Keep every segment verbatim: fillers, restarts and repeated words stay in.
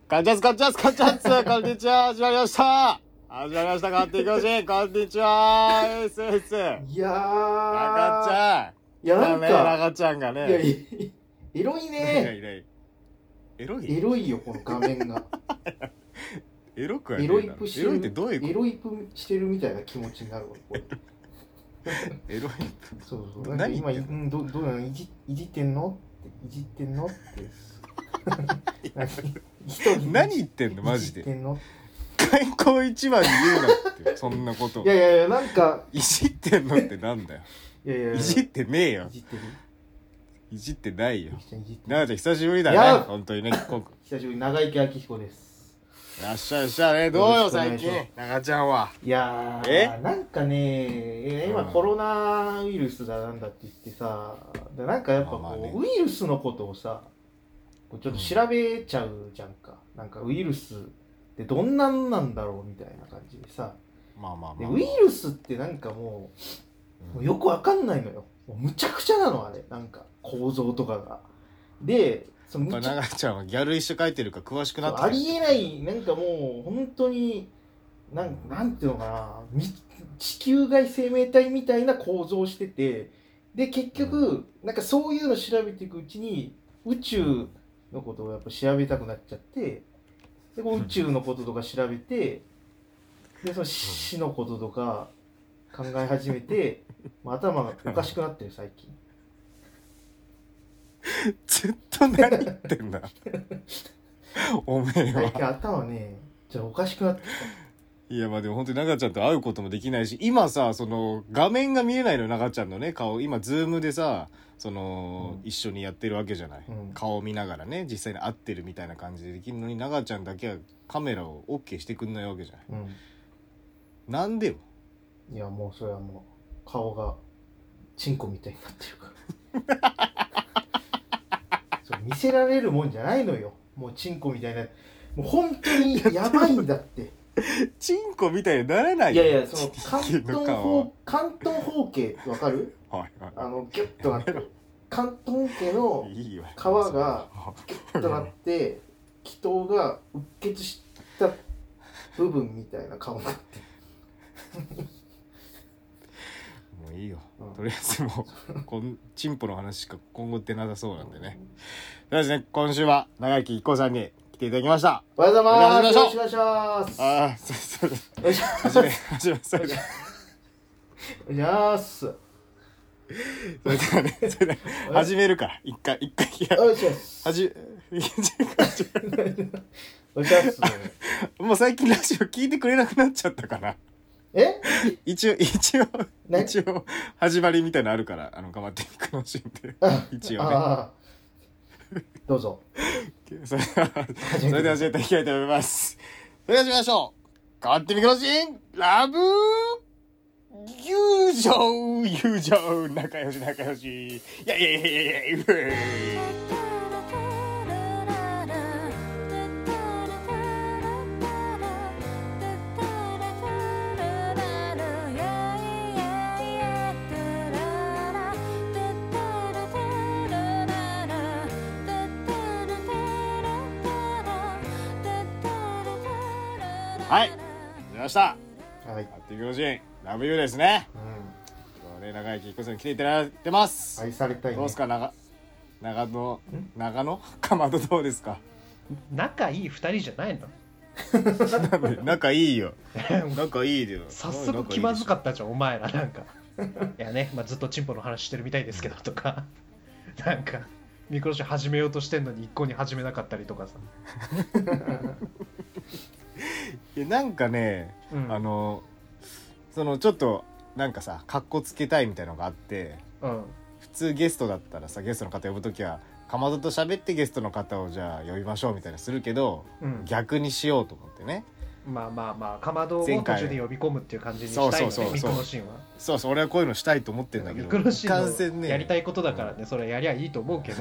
カンチャスカンチャスカンチャスこんにちは始まりました始まりました変わっていきましょうこんにちは エスエスいやー中ちゃんいやなんか中ちゃんがねいやいエロいねエロいエロいよこの画面がエロくはねエロイプしてるエロいってどういうことエロイプしてるみたいな気持ちになるわこれエロいそうそう何今、うん、ど, どうなのいじいじってんのっていじってんのって何, 何言ってんのマジでいじってんの開口一番に言うなってそんなこといやいやいやなんかいじってんのってなんだよいやいやいやいじってねえよいじってるいじってないよいじってるなあちゃん久しぶりだいやね本当にね今久しぶり長池明彦ですらっしゃいらっしゃいねどうよ最近長ちゃんはいやーえなんかね今コロナウイルスだなんだって言ってさなんかやっぱこう、 まあまあねウイルスのことをさちょっと調べちゃうじゃんか、うん、なんかウイルスってどんなんなんだろうみたいな感じでさまあまあまあ、 でウイルスってなんかもう、うん、もうよくわかんないのよもうむちゃくちゃなのあれなんか構造とかがでそのむちゃ長ちゃんはギャル一緒書いてるから詳しくなってありえないなんかもう本当になんなんていうのかな地球外生命体みたいな構造をしててで結局、うん、なんかそういうの調べていくうちに宇宙のことをやっぱ調べたくなっちゃってで宇宙のこととか調べてでその死のこととか考え始めて頭がおかしくなってる最近ずっと何言ってんだおめえは最近頭ねちょっとおかしくなってきたいやまあでも本当に長ちゃんと会うこともできないし今さその画面が見えないのよ長ちゃんのね顔今ズームでさその、うん、一緒にやってるわけじゃない、うん、顔を見ながらね実際に会ってるみたいな感じでできるのに長ちゃんだけはカメラを OK してくんないわけじゃない、うん、なんでよいやもうそれはもう顔がチンコみたいになってるからそれ見せられるもんじゃないのよもうチンコみたいなもう本当にやばいんだってチンコみたいにならないよいやいやその関東方関東方形ってわかるはい、はい、 あのギュッとなって関東家の皮がギュッとなって気筒がうっ血した部分みたいな顔になってもういいよ、うん、とりあえずもうこんチンポの話しか今後ってなさそうなんでね、うん、ですね今週は長生一行さんに来ていただきました。 おはようございます。よろしくお願いします。 ああ、そうそうです。始め、始め、それで。 お願いします。 それではね、それで始めるから、一回、一回、いや、 お願いします。 はじ、 お願いします。 もう最近ラジオ聞いてくれなくなっちゃったかな。 え一応、一応、一応、始まりみたいなのあるから、あの、頑張っていくのしんで。一応ね。あどうぞ。 それでは、それでは始めていきたいと思います。それでは始めましょう。変わってみくのしん、ラブ友情、友情、仲良し仲良し。いやいやいやいやいや、うえはい、出ました。はい。あっていくのしん、ラブユーですね。うん。今日ね、長生き一個さんに来ていただいてます。 愛されたいね。 どうですか、長、長野、長野かまどどうですか。 仲いい二人じゃないの仲いいよ。仲いいでよ。 早速気まずかったじゃん、お前らなんか。いやね、まあ、ずっとチンポの話してるみたいですけどとか。なんか、ミクロシ始めようとしてんのに一向に始めなかったりとかさ。 いやなんかね、うん、あのそのちょっとなんかさカッコつけたいみたいなのがあって、うん、普通ゲストだったらさゲストの方呼ぶときはかまどと喋ってゲストの方をじゃあ呼びましょうみたいなするけど、うん、逆にしようと思ってねまあまあまあかまどを途中で呼び込むっていう感じにしたいのね、 そうそうそうミクロシンはそうそう俺はこういうのしたいと思ってるんだけどミクロシンのやりたいことだからね、うん、それやりゃいいと思うけど、 うん、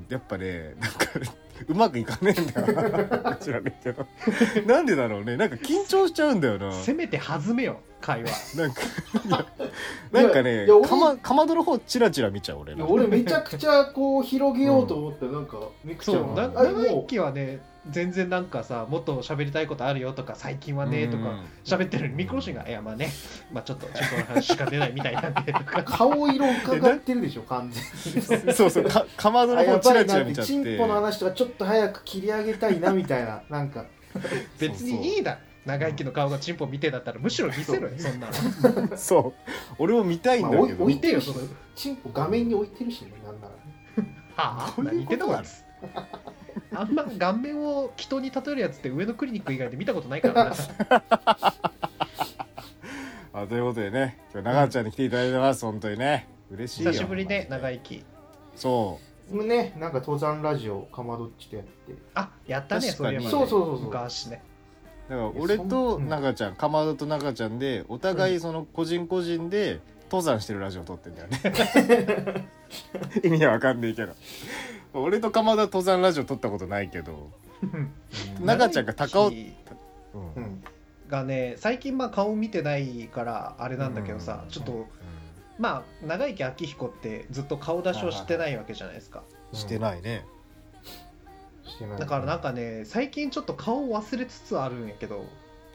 やっぱねなんかうまくいかねえんだよ知らねえけどなんでだろうねなんか緊張しちゃうんだよなせめて弾めよ会話なんかなんかねかまかまどの方チラチラ見ちゃう俺俺めちゃくちゃこう広げようと思って、うん、なんかミクちゃんは長生きはね全然なんかさもっと喋りたいことあるよとか最近はねとか喋ってるのにミクロシンがいやまあねまあちょっとちょっとの話しか出ないみたいなんでとか顔色伺ってるでしょ完全にそうそうかかまどの方チラチラ見ちゃってチンポの話とかちょっと早く切り上げたいなみたいななんか別にいいだ長生きの顔がチンポ見てだったらむしろ見せろよそんなのそう俺も見たいんだけど、 まあ、置いてるしそのチンポ画面に置いてるしねなんならはあ何言ってんのかあんま顔面を人に例えるやつって上のクリニック以外で見たことないからなあということでね今日長ちゃんに来ていただいてます本当にね嬉しいよ久しぶりね長生きそうねなんか登山ラジオかまどっちとやってあやったねそういえばねそうそうそうそう昔ねだから俺と長ちゃんかまどと長ちゃんでお互いその個人個人で登山してるラジオ撮ってんだよね意味はわかんないけど俺とかまどは登山ラジオ撮ったことないけど長ちゃんが高尾、うんうん、 がね最近まあ顔見てないからあれなんだけどさ、うん、ちょっと、うん、まあ長生き明彦ってずっと顔出しをしてないわけじゃないですか、 うん、してないねしてないだからなんかね最近ちょっと顔を忘れつつあるんやけど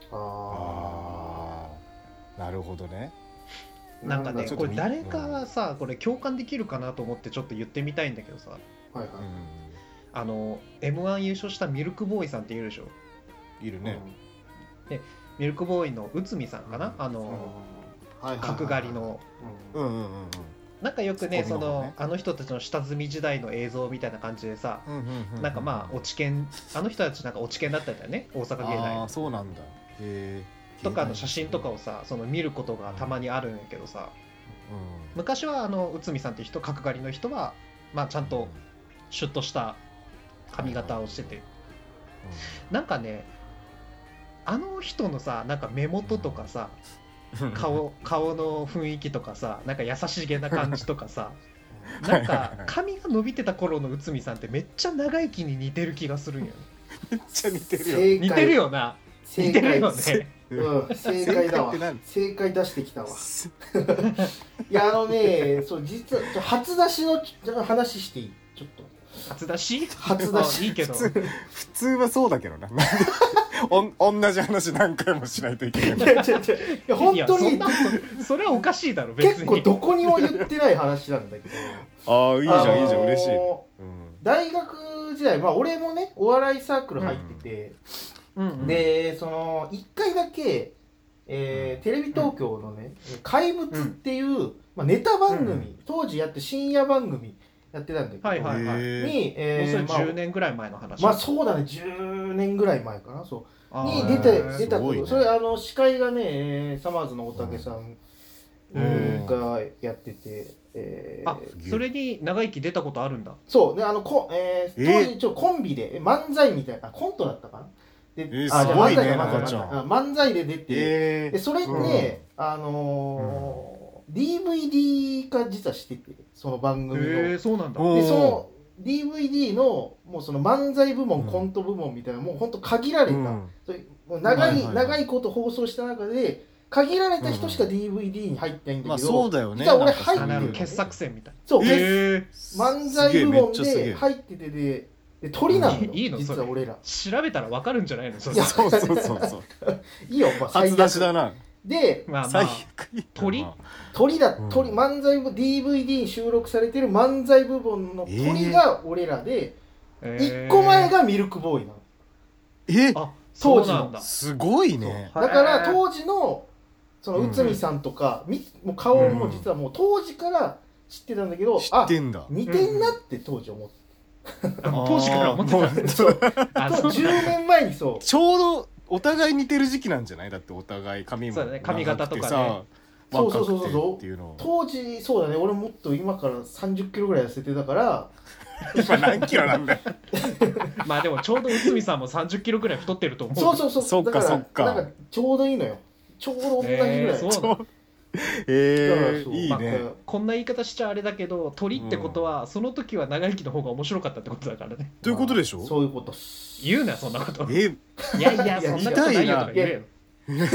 ああなるほどねなんかねこれ誰かさこれ共感できるかなと思ってちょっと言ってみたいんだけどさ、 はいはい、 あの エムワン 優勝したミルクボーイさんっているでしょいるね、 うん、でミルクボーイの内海さんかな、うん、あの、うん、角刈りの、 うんうんうんうん、 なんかよくねそのあの人たちの下積み時代の映像みたいな感じでさ、うんうんうんうん、なんかまあ落ち研あの人たちなんか落ち研だったんだよね大阪芸大あそうなんだへとかの写真とかをさその見ることがたまにあるんやけどさ、うん、昔はあの内海さんっていう人角刈りの人はまあちゃんとシュッとした髪型をしてて、うん、なんかねあの人のさなんか目元とかさ、うん、顔, 顔の雰囲気とかさなんか優しげな感じとかさなんか髪が伸びてた頃の内海さんってめっちゃ長生きに似てる気がするんよねめっちゃ似てるよ似てるよな似てるよねうん、正解だわ正解出してきたわいやあのねそう実は初出しの話していいちょっと初出し初出しいいけど普通、普通はそうだけどなお同じ話何回もしないといけないいやいやいや本当にそ, それはおかしいだろ別に結構どこにも言ってない話なんだけどああいいじゃん、あのー、いいじゃん嬉しい、うん、 大学時代まあ俺もねお笑いサークル入ってて、うんうん、でそのいっかいだけ、えー、テレビ東京のね、うん、怪物っていう、うんまあ、ネタ番組、うん、当時やって深夜番組やってたんだけど、 はいはいはい、 に、 えー、もうそれじゅうねんぐらい前の話、 まあ、まあそうだねじゅうねんぐらい前かなそうに出て出たこと、ね、それあの司会がね、えー、サマーズの大竹さんがやってて、 えー、あそれに長生き出たことあるんだそうであのこ、えー、当時ちょコンビで漫才みたいなコントだったかなで、 えー、すごいね漫才漫才で出て、えー、でそれって、ねうん、あのーうんディーブイディー 化実はしててその番組の、えー、そうなんだでその ディーブイディー のもうその漫才部門、うん、コント部門みたいなもうほんと限られた、うん、それもう長い、はいはいはい、長いこと放送した中で限られた人しか ディーブイディー に入ってないんだけど、まあ、 そうだよね実は俺入ってる、 ね、傑作選みたいなそう、えー、漫才部門で入っててでで鳥なのよ、 いいの実は俺ら調べたら分かるんじゃないのそれいやそうそうそうそういいよ、まあ、 初出しだなで、 まあまあ、鳥鳥だ、鳥、うん、漫才部 ディーブイディー に収録されてる漫才部門の鳥が俺らで、えー、いっこまえがミルクボーイなの。 えあ当時のすごいね。 だから当時のその内海さんとか、うん、もう顔も実はもう当時から知ってたんだけど、うん、 知ってんだ。 似てんなって当時思って、 うん、当時から思ってたんだそうじゅうねんまえにそうちょうどお互い似てる時期なんじゃないだってお互い髪もそうだね、髪型とかねそうそうそうそう当時そうだね俺もっと今からさんじゅっキロぐらい痩せてたから今何キロなんだよまあでもちょうど内海さんもさんじゅっキロぐらい太ってると思うそうそうそうそっかそっかなんかちょうどいいのよちょうど同じぐらい、えー、そうなえー、いいね、 まあ、こんな言い方しちゃあれだけど鳥ってことは、うん、その時は長生きの方が面白かったってことだからねということでしょ、 まあ、そういうこと言うなそんなことえいやいやそんなことないよとか言えよ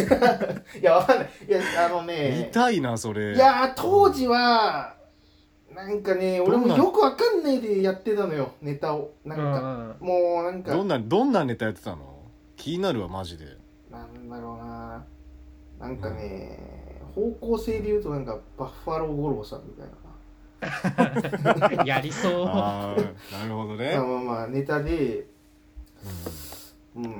いやわかんないいやあのね見たいなそれいや当時はなんかね俺もよくわかんないでやってたのよネタをなんか、うん、もうなんかどんなどんなネタやってたの？気になるわマジで。 なんだろうななんかね、うん、方向性で言うとなんかバッファロー五郎さんみたいなやりそうあなるほどね。 まあまあまあネタでうん、うん、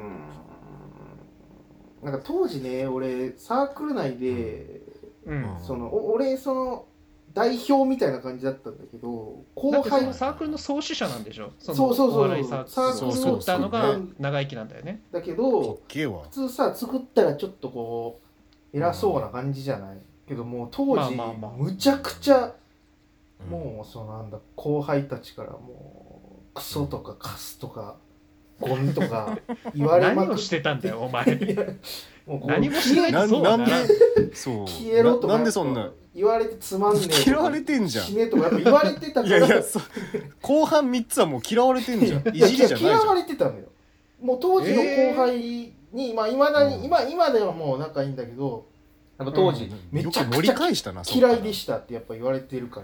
なんか当時ね俺サークル内で、うん、その俺その代表みたいな感じだったんだけど後輩のサークルの創始者なんでしょ。 そそうそうそうサークル作ったのが長生きなんだよね。 だけど普通さ作ったらちょっとこう偉そうな感じじゃない、うん、けどもう当時、まあまあまあ、むちゃくちゃもうそのなんだ後輩たちからもうクソとかカスとかゴミとか言われまくって何をしてたんだよお前もう何もしないとそうだな。そう消えろとかなんでそんな言われてつまんねえ嫌われてんじゃん。 死ねとかやっぱ言われてたからいやいやそ後半みっつはもう嫌われてんじゃん。いじりじゃないじゃん。 嫌われてたのよ。もう当時の後輩に、えー、まあ未だに、うん、今今ではもう仲いいんだけどやっぱ当時、うん、めちゃくちゃ嫌いでしたってやっぱ言われてるから、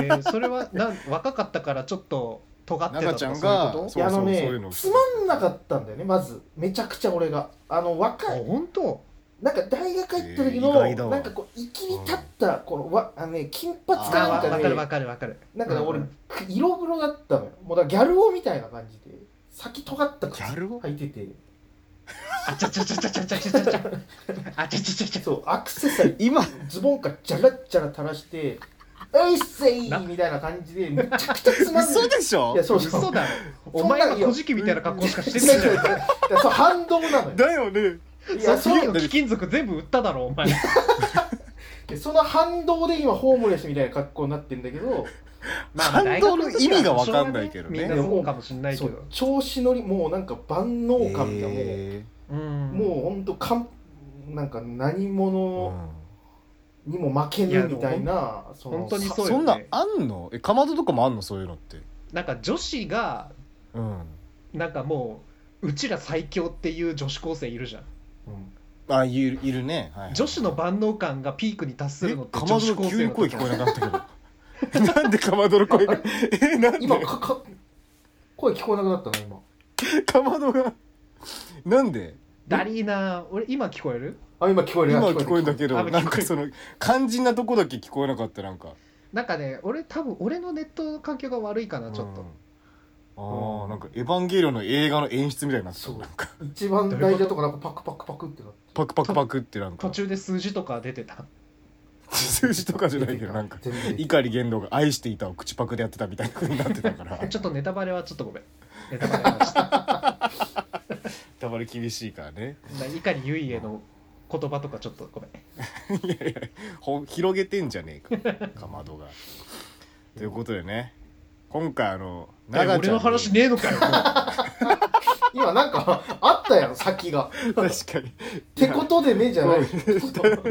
えー、それはなん若かったからちょっと尖ってたとかそういうこと？ いやあのねつまんなかったんだよねまずめちゃくちゃ俺があの若い本当なんか大学行った時の、えー、なんかこう生きり立ったこのわあのね金髪かなんかでわかるわかるわかるなんかね、うん、俺色黒だったのよもうだからギャル男みたいな感じで先尖った靴履いててあちゃちゃちゃちゃちゃちゃちゃちゃあちゃちゃちゃちゃそうアクセサリー今ズボンからジャラッジャラ垂らしておいっせいみたいな感じでめちゃくちゃつまんない嘘でしょ。 いやそうそう嘘だお前は小じきみたいな格好しかしてないじゃん。いやそう反動なのよだよね。 いやそういう貴金属全部売っただろお前その反動で今ホームレスみたいな格好になってるんだけどまあ、反動の意味が分かんないけどね。 みんなそうかもしんないけど調子乗りもうなんか万能感がもう、えー、もうほんとかんなんか何者にも負けぬみたいな、 うん、その本当にそうよね。 そんなあんの？えかまどとかもあんのそういうのって？ なんか女子が、うん、なんかもううちら最強っていう女子高生いるじゃん。 うん、あいるいるね、はい、 女子の万能感がピークに達するのって女子高生の時。かまどの急に声聞こえなかったけど。なんでかまどの声がえなんで今かか声聞こえなくなったの今。 かまどがなんで？ ダリーな俺今聞こえる？ あ今聞こえる今聞こえるんだけどなんかその肝心なとこだけ聞こえなかったなんか。 なんかね俺多分俺のネットの環境が悪いかなちょっと。 うん、ああなんかエヴァンゲリオンの映画の演出みたいになってた。なんか一番大事なとこなんかパクパクパクってなって。 パクパクパクってなんか途中で数字とか出てた。 数字とかじゃないけどなんか碇玄道が愛していたを口パクでやってたみたいな風になってたからちょっとネタバレはちょっとごめんネタバレはしたネタバレ厳しいからね。 碇結衣への言葉とかちょっとごめんいやいやほ広げてんじゃねえかかまどがということでね今回あの長ちゃん俺の話ねえのかよもう今なんかあったやん先が確かにってことでねじゃない確かに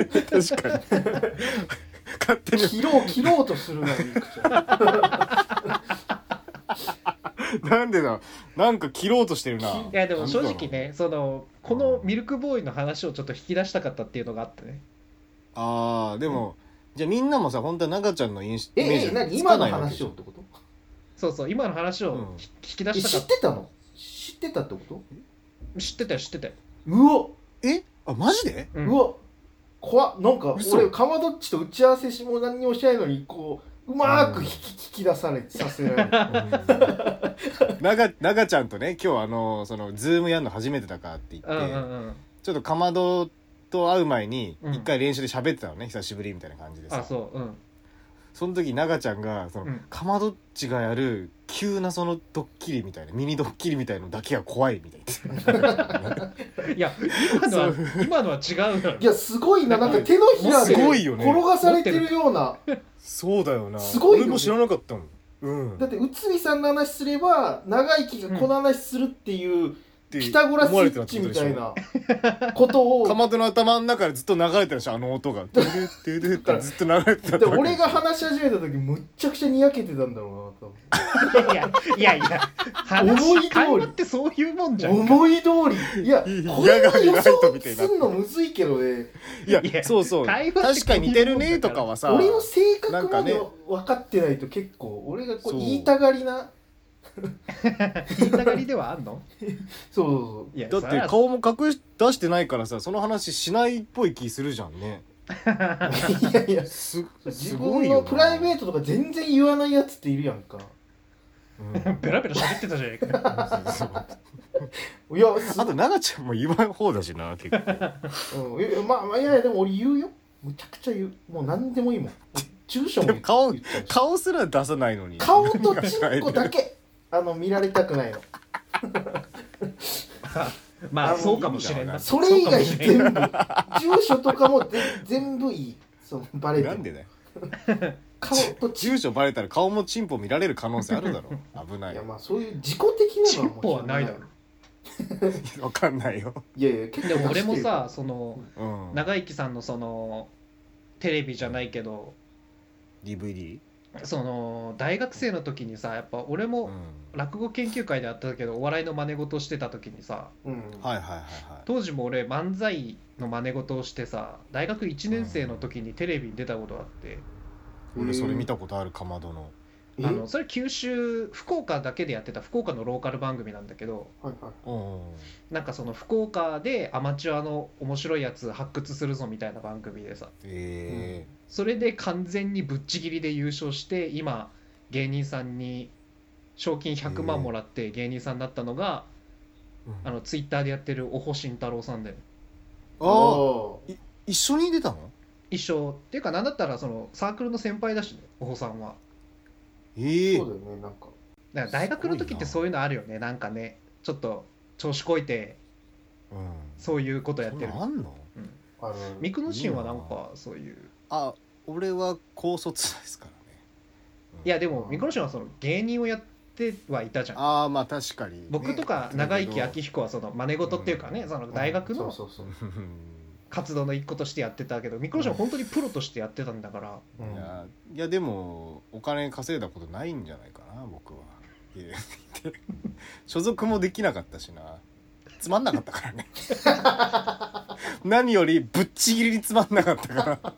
勝手に切ろう切ろうとするななんでだなんか切ろうとしてるな。 いやでも正直ねそのこのミルクボーイの話をちょっと引き出したかったっていうのがあってね。 あーでも、うん、じゃあみんなもさ本当は中ちゃんのインスイメージええ何今の話をってこと？ そうそう今の話を、うん、引き出したかった。 知ってたの？知ってたってこと？ 知ってたよ知ってたよ。 うわえあマジで？ うん、うわ怖っなんか俺かまどっちと打ち合わせしも何にもしないのにこううまーく引き、うん、引き出されさせられる長長ちゃんとね今日あのそのズームやるの初めてだからって言って、うんうんうん、ちょっとかまどと会う前に一回練習で喋ってたのね、うん、久しぶりみたいな感じでさ。 あそう、うん、 その時長ちゃんがその、うん、かまどっちがやる急なそのドッキリみたいなミニドッキリみたいのだけが怖いみたいな。 いや今のは今のは違うの。 いやすごいななんか手のひらで転がされてるような。 そうだよな。 すごいよ、ね、 俺も知らなかったもん。 うん、だって内海さんの話すれば長生きがこの話するっていう、うん、 ってピタゴラスイ思われてたッチってことでしょ。 みたいなことをかまどの頭の中でずっと流れてるでしょ、あの音がドゥドゥドゥドゥってずっと流れてたってでわけでしょ。 俺が話し始めた時むっちゃくちゃにやけてたんだろうな多分いやいやいや思い通り話会話ってそういうもんじゃんか。 思い通りいやこれは予想すんのむずいけどねいやいやそうそう会話って確かに似てるねとかはさ、 俺の性格までなんかね分かってないと結構俺がこうそう言いたがりな言いたがりではあんの？ そうそういやだって顔も隠し出してないからさ、その話しないっぽい気するじゃんね。 そういやいやす自すごいよな分のプライベートとか全然言わないやつっているやんかうんベラベラ喋ってたじゃねえか。 そうそういやすあと長ちゃんも言わん方だしな結構。 うん、いやまあまあいやいやでも俺言うよむちゃくちゃ言うもう何でもいいもん住所も言っでも顔言っちゃうし顔すら出さないのに。 顔とチンコだけあの見られたくないのまあそうかもしれんな。 それ以外そうかもしれん全部住所とかもぜ全部いいそのバレてもなんでだよ。 顔とチン住所バレたら顔もチンポ見られる可能性あるだろ。危ないいやまあそういう自己的なのはチンポはないだろ。 わかんないよ。 いやいや結構でも俺も出してるさそのうん。 長生さんのそのテレビじゃないけどディーブイディー？ その大学生の時にさやっぱ俺もうん。 落語研究会であったけどお笑いの真似事をしてた時にさうんはいはいはいはい。 当時も俺漫才の真似事をしてさ大学いちねん生の時にテレビに出たことがあって、 俺それ見たことあるかまどの。 えあのそれ九州福岡だけでやってた福岡のローカル番組なんだけどはいはいうん。 なんかその福岡でアマチュアの面白いやつ発掘するぞみたいな番組でさえそれで完全にぶっちぎりで優勝して今芸人さんに賞金ひゃくまんもらって芸人さんになったのが、 えー。 あのツイッターでやってるおほしんたろうさんでああ一緒に出たの？ 一緒っていうかなんだったらそのサークルの先輩だしねおほさんは。 ええそうだよねなんかだから大学の時ってそういうのあるよねなんかねちょっと調子こいてうん。 そういうことやってるそんなんあんの？ あのミクノシンはなんかそういうあ、俺は高卒ですからね。 いやでもミクノシンはその芸人をやってはいたじゃん。 ああまあ確かにね。 僕とか長生明彦はその真似事っていうかね、 うんその大学のそうそうそううん活動の一個としてやってたけどミクノシンは本当にプロとしてやってたんだからうんいやいやでもお金稼いだことないんじゃないかな僕は。いや所属もできなかったしな。つまんなかったからね。何よりぶっちぎりにつまんなかった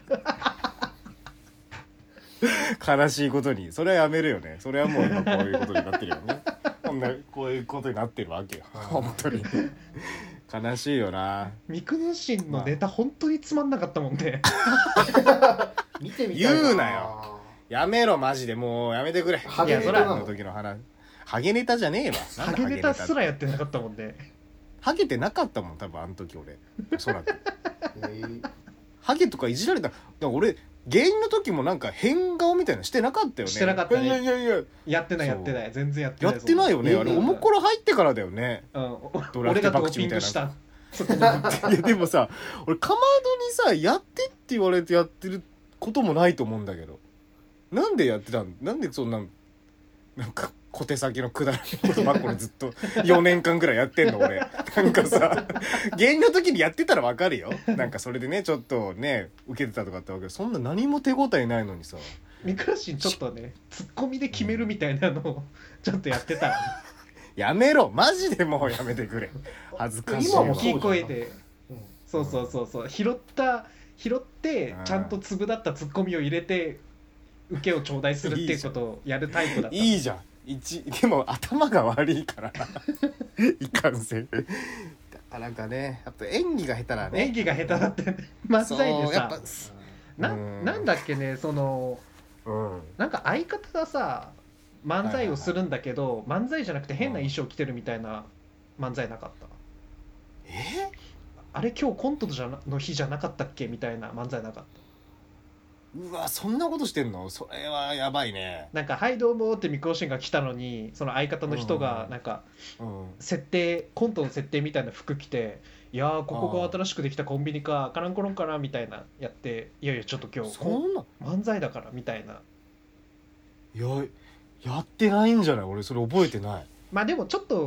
から悲しいことにそれはやめるよね。それはもう今こういうことになってるよね。こんなこういうことになってるわけよ本当に悲しいよな。 ミクノシンのネタ本当につまんなかったもんね。 見てみたいな言うなよやめろマジでもうやめてくれ。 ハゲネタなのの時の話ハゲネタじゃねえわ。 ハゲネタすらやってなかったもんね。 ハゲてなかったもん多分あの時俺おそらくえーハゲとかいじられただから俺芸人の時もなんか変顔みたいなしてなかったよね。 してなかったねいやいやいややってないやそうってない全然やってないやってないよねあれえーおもころ入ってからだよね。 うん、おドラフト俺がドー爆打みたいなピングしたそこにいやでもさ俺かまどにさやってって言われてやってることもないと思うんだけどなんでやってたんなんでそんななんか小手先のくだらないことばっかりずっとよねんかんぐらいやってんの俺なんかさ芸人の時にやってたらわかるよなんかそれでねちょっとね受けてたとかってわけどそんな何も手応えないのにさミクロシンちょっとねツッコミで決めるみたいなのをちょっとやってたやめろマジでもうやめてくれ恥ずかしいわ今もそう大きい声でうんそうそうそうそう拾った拾ってうんちゃんと粒だったツッコミを入れて受けを頂戴するっていうことをやるタイプだった。 いいじゃん一でも頭が悪いからいかんせんだからなんかねやっぱ演技が下手なね演技が下手だって漫才でさそうやっぱなうんなんだっけねそのうんなんか相方がさ漫才をするんだけど、漫才じゃなくて変な衣装着てるみたいな漫才なかったえあれ今日コントじゃなの日じゃなかったっけみたいな漫才なかったうわそんなことしてんのそれはやばいねなんか「はいどうも」ってミクロシンが来たのにその相方の人がなんかうん設定コントの設定みたいな服着て「いやーここが新しくできたコンビニかカランコロンかな」みたいなやって「いやいやちょっと今日そんな漫才だから」みたいな。 ややってないんじゃない俺それ覚えてないまあでもちょっと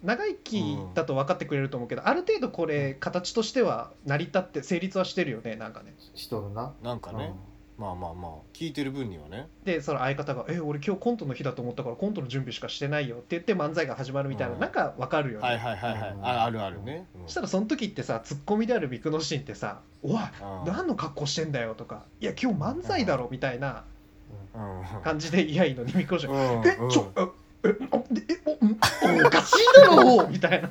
長生きだと分かってくれると思うけど、うん、ある程度これ形としては成り立って成立はしてるよね。なんかねしとるな。 なんかね、うん、まあまあまあ聞いてる分にはね。 でその相方が「え俺今日コントの日だと思ったからコントの準備しかしてないよ」って言って漫才が始まるみたいな、うん、なんか分かるよね。 はいはいはいはい、うん、あ, あるあるね、 うん、そしたらその時ってさツッコミであるミクノシンってさ「おい、うん、何の格好してんだよ」とか「いや今日漫才だろ」みたいな感じでいやいいのにミクノシン「うん、えちょえええお, おかしいだろ」みたいな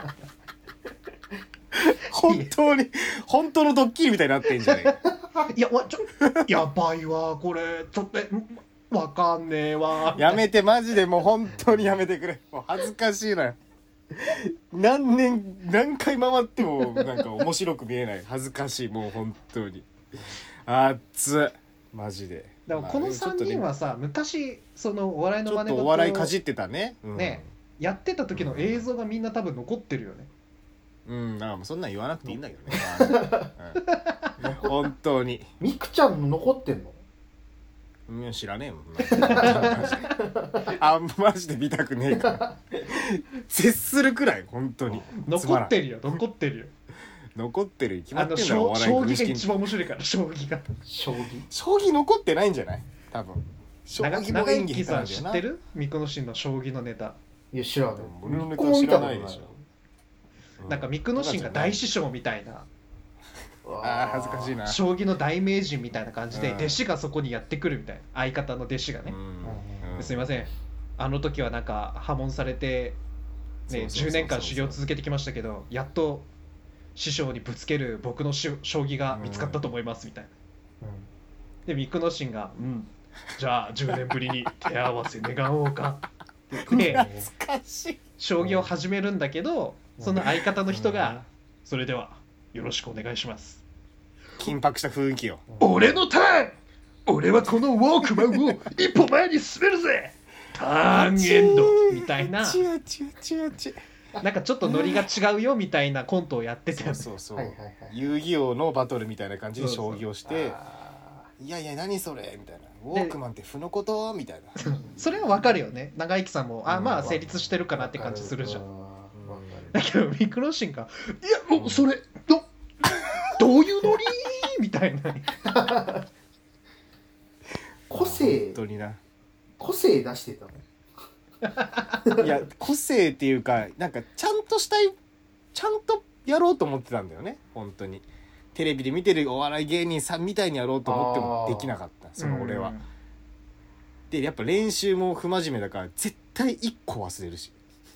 本当に本当のドッキリみたいになってんじゃないいやわちょやばいわこれちょっとわかんねえわ。 やめてマジでもう本当にやめてくれ。もう恥ずかしいのよ。何年何回回ってもなんか面白く見えない。恥ずかしいもう本当に。熱っマジで。 だからこのさんにんはさ、まあね、昔そのお笑いの真似事ちょっとお笑いかじってたね、 うん、ねやってた時の映像がみんな多分残ってるよね。 うんだからもうそんなん言わなくていいんだけどね、うん、本当にみくちゃんの残ってんの？ うん知らねえもんあマジで見たくねえから接するくらい本当に残ってるよ残ってるよ残ってる決まってんだろ。 お笑い将棋が一番面白いから将棋が将棋将棋残ってないんじゃない多分。 将棋も演技さん知ってる？ミクノシンの将棋のネタ。 いや知らない。 俺のネタ知らないでしょ。 なんかミクノシンが大師匠みたいな、 あ恥ずかしいな、 将棋の大名人みたいな感じで弟子がそこにやってくるみたいな、相方の弟子がね、うん、すいませんあの時はなんか破門されて、ね、じゅうねんかん修行続けてきましたけどやっと師匠にぶつける僕の将棋が見つかったと思いますみたいな、うん、でミクノシンが、うん、じゃあじゅうねんぶりに手合わせ願おうかって言って懐かしい将棋を始めるんだけどその相方の人がそれではよろしくお願いします。 緊迫した雰囲気よ。 俺のターン俺はこのウォークマンを一歩前に進めるぜターンエンドみたいななんかちょっとノリが違うよみたいなコントをやってて、 そうそうそう、はいはいはい、遊戯王のバトルみたいな感じで将棋をしていやいや何それみたいなウォークマンって負のことみたいなそれはわかるよね。長生きさんもあまあ成立してるかなって感じするじゃん。だけどミクロシンがいやもうそれどどういうノリみたいな個性本当にな個性出してたのいや個性っていうかなんかちゃんとしたいちゃんとやろうと思ってたんだよね本当に。テレビで見てるお笑い芸人さんみたいにやろうと思ってもできなかったその俺は。でやっぱ練習も不真面目だから絶対いっこ忘れるし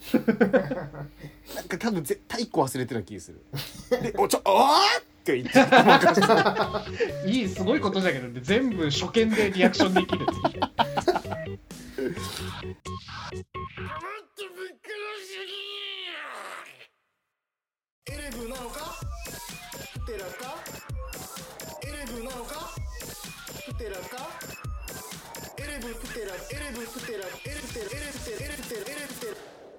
なんか多分絶対いっこ忘れてる気がするでおちょおーって言っていいすごいことだけど、ね、全部初見でリアクションできるっていうエレブなのかプテラかエレブなのかプテラかエレブプテラエレブプテラエレブプテラエレブプテラエレブプテラエレブプテラエレブプテラ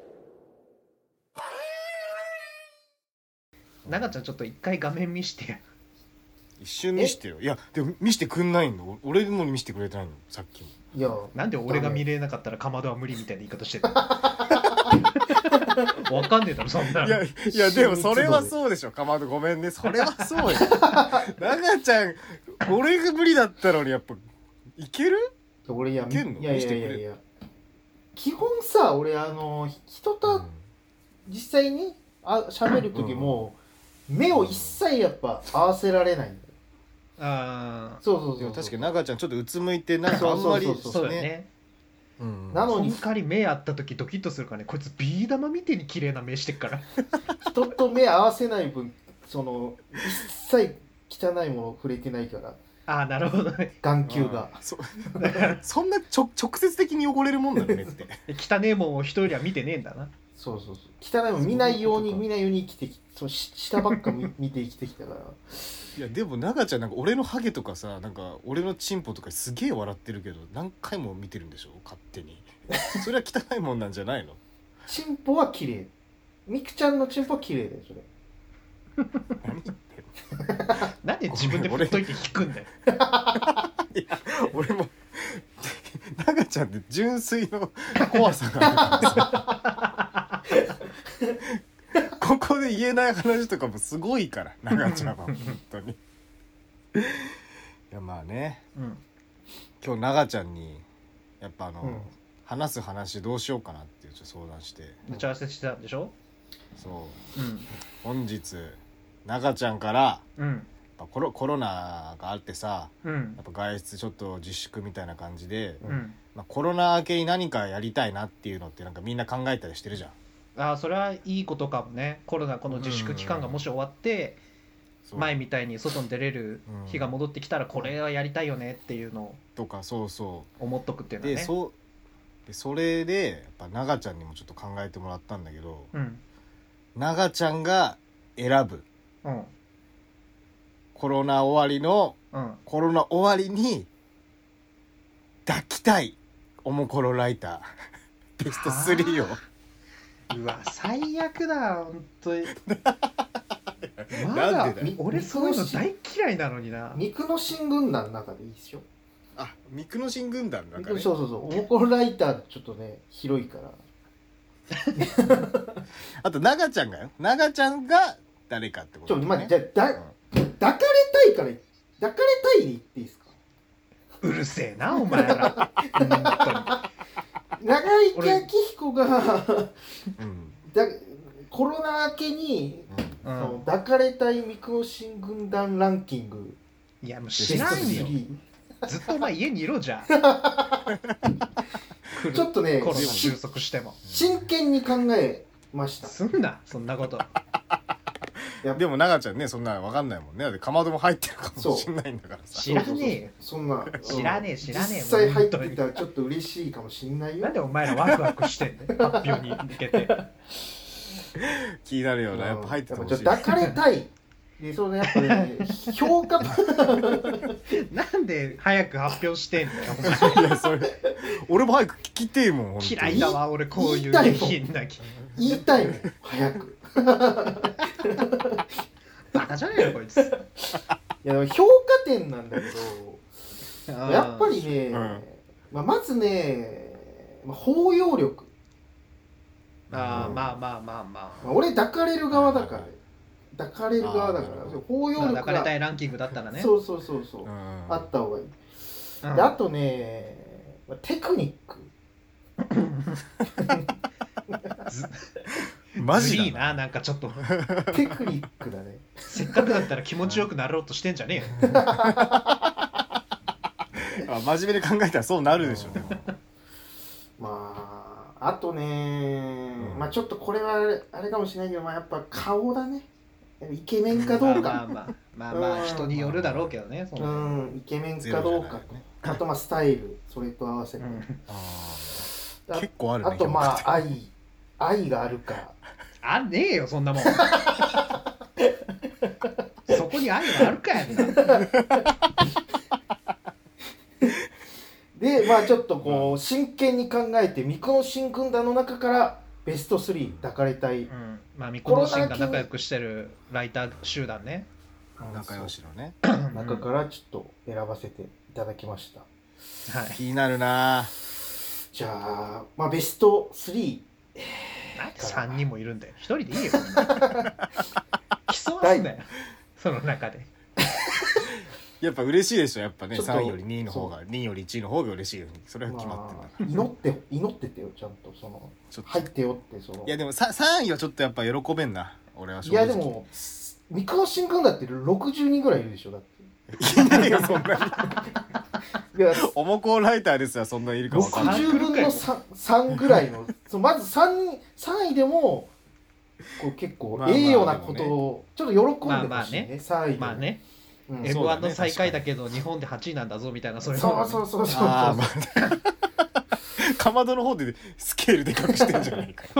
長ちゃんちょっと一回画面見して一瞬見してよ。いやでも見してくんないの。俺も見してくれてないのさっきも。 いやなんで俺が見れなかったらかまどは無理みたいな言い方してるわかんねえだろそんな。 いやいやでもそれはそうでしょかまどごめんねそれはそうよ長ちゃん俺が無理だったのにやっぱいける？ 俺やいけんの？ いやいやいやいや基本さ俺あの人と実際にあ喋る時も、うん、目を一切やっぱ合わせられないんだよ。 ああそうそうそうそう。 確かに長ちゃんちょっとうつむいてなんかあんまりそうだよね。 うん、 なのに仮目合った時ドキッとするからねこいつビー玉みてえに綺麗な目してっから人と目合わせない分その一切汚いもの触れてないからああなるほどね眼球がそ, そんなちょ直接的に汚れるもんだね目って汚ねえもんを人よりは見てねえんだな。 そうそうそう汚いもん見ないように見ないように生きてきそう下ばっか 見, 見て生きてきたからいやでも長ちゃんなんか俺のハゲとかさなんか俺のチンポとかすげえ笑ってるけど何回も見てるんでしょ勝手にそれは汚いもんなんじゃないの？ チンポは綺麗みくちゃんのチンポは綺麗だよそれ何言ってんのなんで自分で振っといて引くんだよいや俺も長ちゃんって純粋の怖さがあるんですよここで言えない話とかもすごいから長ちゃんは本当にいやまあね、 うん、 今日長ちゃんにやっぱあの、 うん、 話す話どうしようかなっていうちょっと相談して打ち合わせしてたんでしょ。 そう、 うん、 本日長ちゃんから、 うん、 やっぱコロ、コロナがあってさ、 うん、 やっぱ外出ちょっと自粛みたいな感じで、 うんまあ、コロナ明けに何かやりたいなっていうのってなんかみんな考えたりしてるじゃん。 ああそれはいいことかもね。コロナこの自粛期間がもし終わって、うん、前みたいに外に出れる日が戻ってきたらこれはやりたいよねっていうのをとかそうそう思っとくっていうのはね。 でそでそれでやっぱ長ちゃんにもちょっと考えてもらったんだけど、 うん、 長ちゃんが選ぶ、 うん、 コロナ終わりの、 うん、 コロナ終わりに抱きたいおもコロライターベストスリーをうわ最悪だ本当にまなんでだよ俺そういうの大嫌いなのにな。 肉の新軍団の中でいいっすよ。 あ、ミクノシン軍団なんかね。 そうそうそう、おもころライターちょっとね広いからあと長ちゃんがよ、長ちゃんが誰かってことね。 ちょっとまあじゃあだ、 うん、 抱かれたいから抱かれたいで言っていいですか。 うるせえなお前ら本当に長井明彦が、 うん、 だコロナ明けに、 うん、 その抱かれたいミクロ新軍団ランキングいやもう知らんよずっとお前家にいろじゃんちょっとねコロナ収束しても真剣に考えました。 すんなそんなことでも長ちゃんねそんなの分かんないもんね。だってかまども入ってるかもしれないんだからさ。 知らねえよそんな知らねえ知らねえ実際入ってたらちょっと嬉しいかもしんないよ。 なんでお前らワクワクしてんね発表に向けて気になるようなやっぱ入っててほしい。 抱かれたいでそのやっぱね評価なんで早く発表してんだよお前いやそれ俺も早く聞きてえもん。 嫌いだわ俺こういう言い品だけ言いたいもん早くバカじゃねえよこいつ。いやでも評価点なんだけどやっぱりね、うんまあ、まずね、まあ、包容力。 あ、うん、まあまあまあまあ、 まあ、俺抱かれる側だから抱かれる側だから包容力が抱かれたいランキングだったらね。 そうそうそうそう、うん、あった方がいい、うん、であとねテクニックマジいいななんかちょっとテクニックだね。 せっかくだったら気持ちよくなろうとしてんじゃねえよあ真面目に考えたらそうなるでしょ、うん、 まああとね、うん、まあちょっとこれはあれかもしれないけど、まあ、やっぱ顔だね。イケメンかどうか、 まあまあまあ、まあまあ人によるだろうけどね。 うん、イケメンかどうか、ね、あとまあスタイルそれと合わせて、うん、あ結構あるね。 あとまあ愛愛があるか。 あねえよそんなもんそこに愛があるかやんなでまあちょっとこう真剣に考えてミクノシン軍団の中からベストスリー抱かれたい、うん、 まあミクノシンが仲良くしてるライター集団ね、 仲良しのね中からちょっと選ばせていただきました、 はい、 気になるな。 じゃあまあベストスリーなんでさんにんもいるんだよ。ひとりでいいよ競わすなよその中でやっぱ嬉しいでしょやっぱね。さんいよりにいの方がにいよりいちいの方が嬉しいよ。それは決まってんだから、 まあ、祈って祈っててよちゃんとそのちょっと入ってよってその。 いやでも さ, さんいはちょっとやっぱ喜べんな俺は正直。いやでもミクノシン軍団ってろくじゅうにんぐらいいるでしょだって。 いないよそんなにいやおもこライターですらそんなにいるか分かんない。 ろくじゅうぶんの 3, さんぐらいのそのまず 3, さんいでもこう結構ええようなことをちょっと喜んでほしいね、まあまあねさんいでまあね、うん、エムワン の最下位だけど日本ではちいなんだぞみたいな。それそうそうそうそうあ、まあ、かまどの方でスケールでかくしてんじゃないか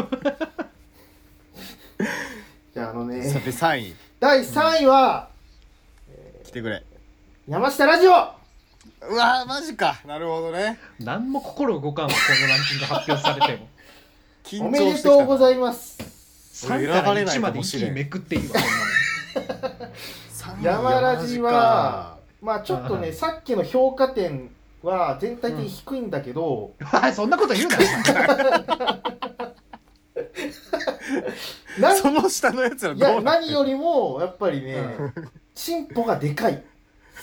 じゃああのねさてさんいだいさんいは、 うんえー、来てくれ山下ラジオ。 うわマジか。なるほどね。 何も心動かんわこのランキング発表されても緊張してきた。おめでとうございます。 さんからいちまで一気にめくっていいわそんなの山ラジはまあちょっとねさっきの評価点は全体的に低いんだけど、 うん、そんなこと言うななその下のやつらいやどうなって何よりもやっぱりね、 うん、 チンポがでかい。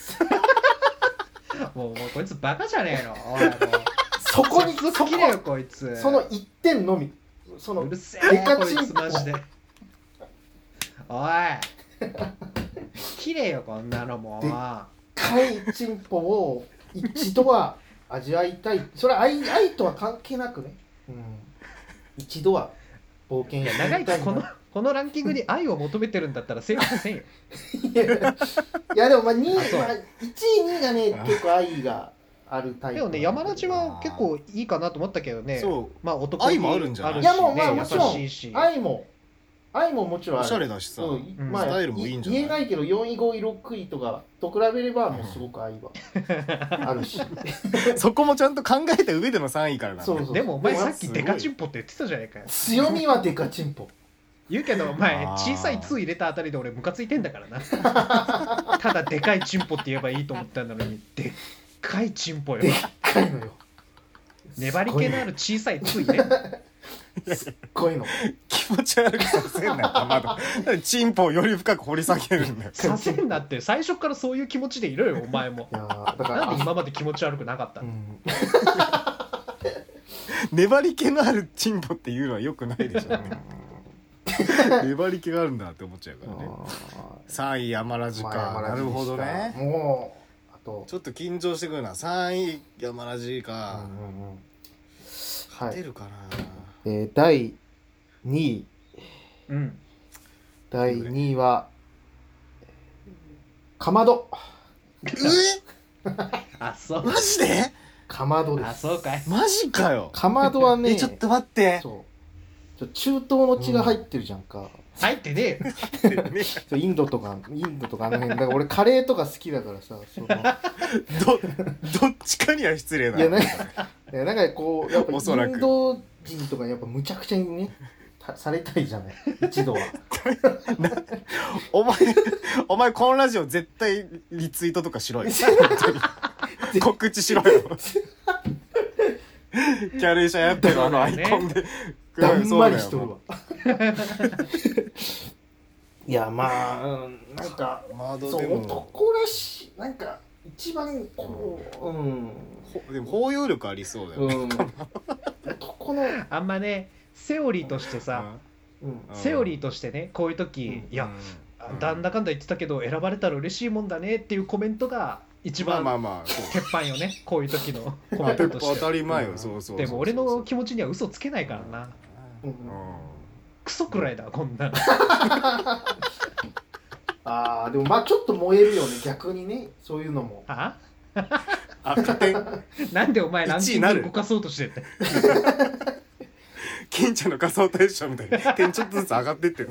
もうもうこいつバカじゃねえの。おいもうそこにそこ切れよこいつ。 その一点のみ。そのうるせでえこいかチンポつマジで。おい切れよこんなのもう。 でかいチンポを一度は味わいたい。それは 愛, 愛とは関係なくね、うん、一度は冒険いしてみたいな。 や長いこのこのランキングに愛を求めてるんだったら成立せんよ。 いやいやでもまあにい、 あそうまあ、いちいにいがね結構愛があるタイプ。 でもね山梨は結構いいかなと思ったけどね。 そうまあ男愛もあるんじゃないしいやもうまあねもちろん優しいし。 愛も愛ももちろんある。 おしゃれだしさ、 うんうんまあ、 スタイルもいいんじゃない言えないけどよんいごいろくいとかと比べればもうすごく愛はあるしそこもちゃんと考えた上でのさんいからなそうそうでもお前さっきすごいデカチンポって言ってたじゃないかよ。 強みはデカチンポ。 言うけどお前あー小さいツー入れたあたりで俺ムカついてんだからな。ただでかいチンポって言えばいいと思ったのにでっかいチンポよ。 でっかいのよ。 粘り気のある小さいツー入れ。 すっごいの。 気持ち悪くさせんなよまだチンポをより深く掘り下げるんだよ。 させんなって最初からそういう気持ちでいろよお前も。 いやーだからなんで今まで気持ち悪くなかったの。 うん粘り気のあるチンポっていうのはよくないでしょ、ね、粘り気があるんだって思っちゃうからね。さんい山ラジか、 まあ山ラジでしたなるほどね。 もうあとちょっと緊張してくるな。さんい山ラジか、 うんうんうんはい、 勝てるかな、 えー、だいにいうん。 だいにいはかまど。 えあそう。 マジでかまどであす。 そうかい。 マジかよ。 かまどはねえちょっと待ってそうちょ中東の血が入ってるじゃんか、 入ってねちょインドとかインドとかあの辺だから俺カレーとか好きだからさそのどどっちかには失礼だいやなんかいやなんかこうやっぱイおそらくンド人とかにやっぱむちゃくちゃにねたされたいじゃない一度は。 お前お前このラジオ絶対リツイートとかしろよ本当に告知しろよキャレーシャやってるあのアイコンでだんまりしとるそうわ。いやまあ、うん、なんかだよまあどそううでも男らしいなんか一番こううんほでも包容力ありそうだよね、 うん男の、 あんまねセオリーとしてさ、 うん、 うんセオリーとしてねこういう時、 うんいや、なんだかんだ言ってたけど選ばれたら嬉しいもんだねっていうコメントが一番まあまあまあそう鉄板よねこういう時のコまあメントとして当たり前よ、 うんそうそうそうそうでも俺の気持ちには嘘つけないからな。 うんうんクソくらいだこんなああでもまあちょっと燃えるよね逆にねそういうのも。 ああ加点なんでお前ランキンいちいになるグ動かそうとしてって金ちゃんの仮想対象みたいに点ちょっとずつ上がってってる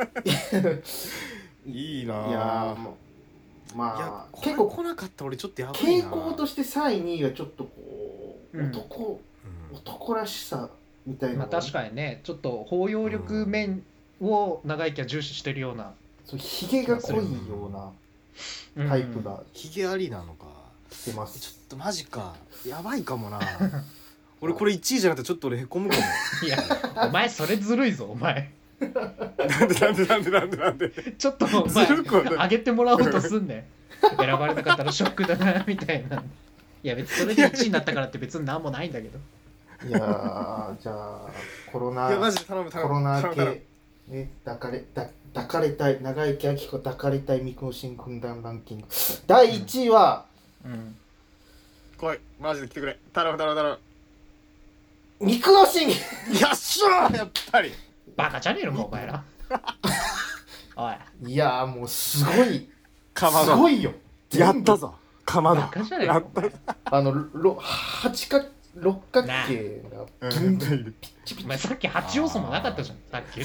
いいなぁいやもうまいやあこれ結構来なかったら俺ちょっとやばい傾な向としてさんいにいがちょっとこう、 うん男うん男らしさみたいなまあ確かにねちょっと包容力面を長生きは重視してるようなそうひげが濃いようなタイプがヒゲありなのかしてます、 ちょっとマジかやばいかもな俺これいちいじゃなくてちょっと俺へこむかもいやお前それずるいぞお前なんでなんでなんでなんでなんでちょっとお前ずるくはない上げてもらおうとすんねん選ばれなかったらショックだなみたいないや別にそれでいちいになったからって別に何もないんだけどいやーじゃあコロナいやマジで頼むコ頼むロナ頼む頼む系ね抱かれだ抱かれたい長生きあきこ抱かれたいミクノシン軍団ランキングだいいちいは、 うん来いマジで来てくれ頼む頼む頼ミクノシンむよっしゃーやっぱりバカじゃねえのかお前らおいいやーもうすごいかますどごいよやったぞかまどバカじゃねえやのったあのろ八角六角形がうギュンギュンんお前さっきはち要素もなかったじゃんさっき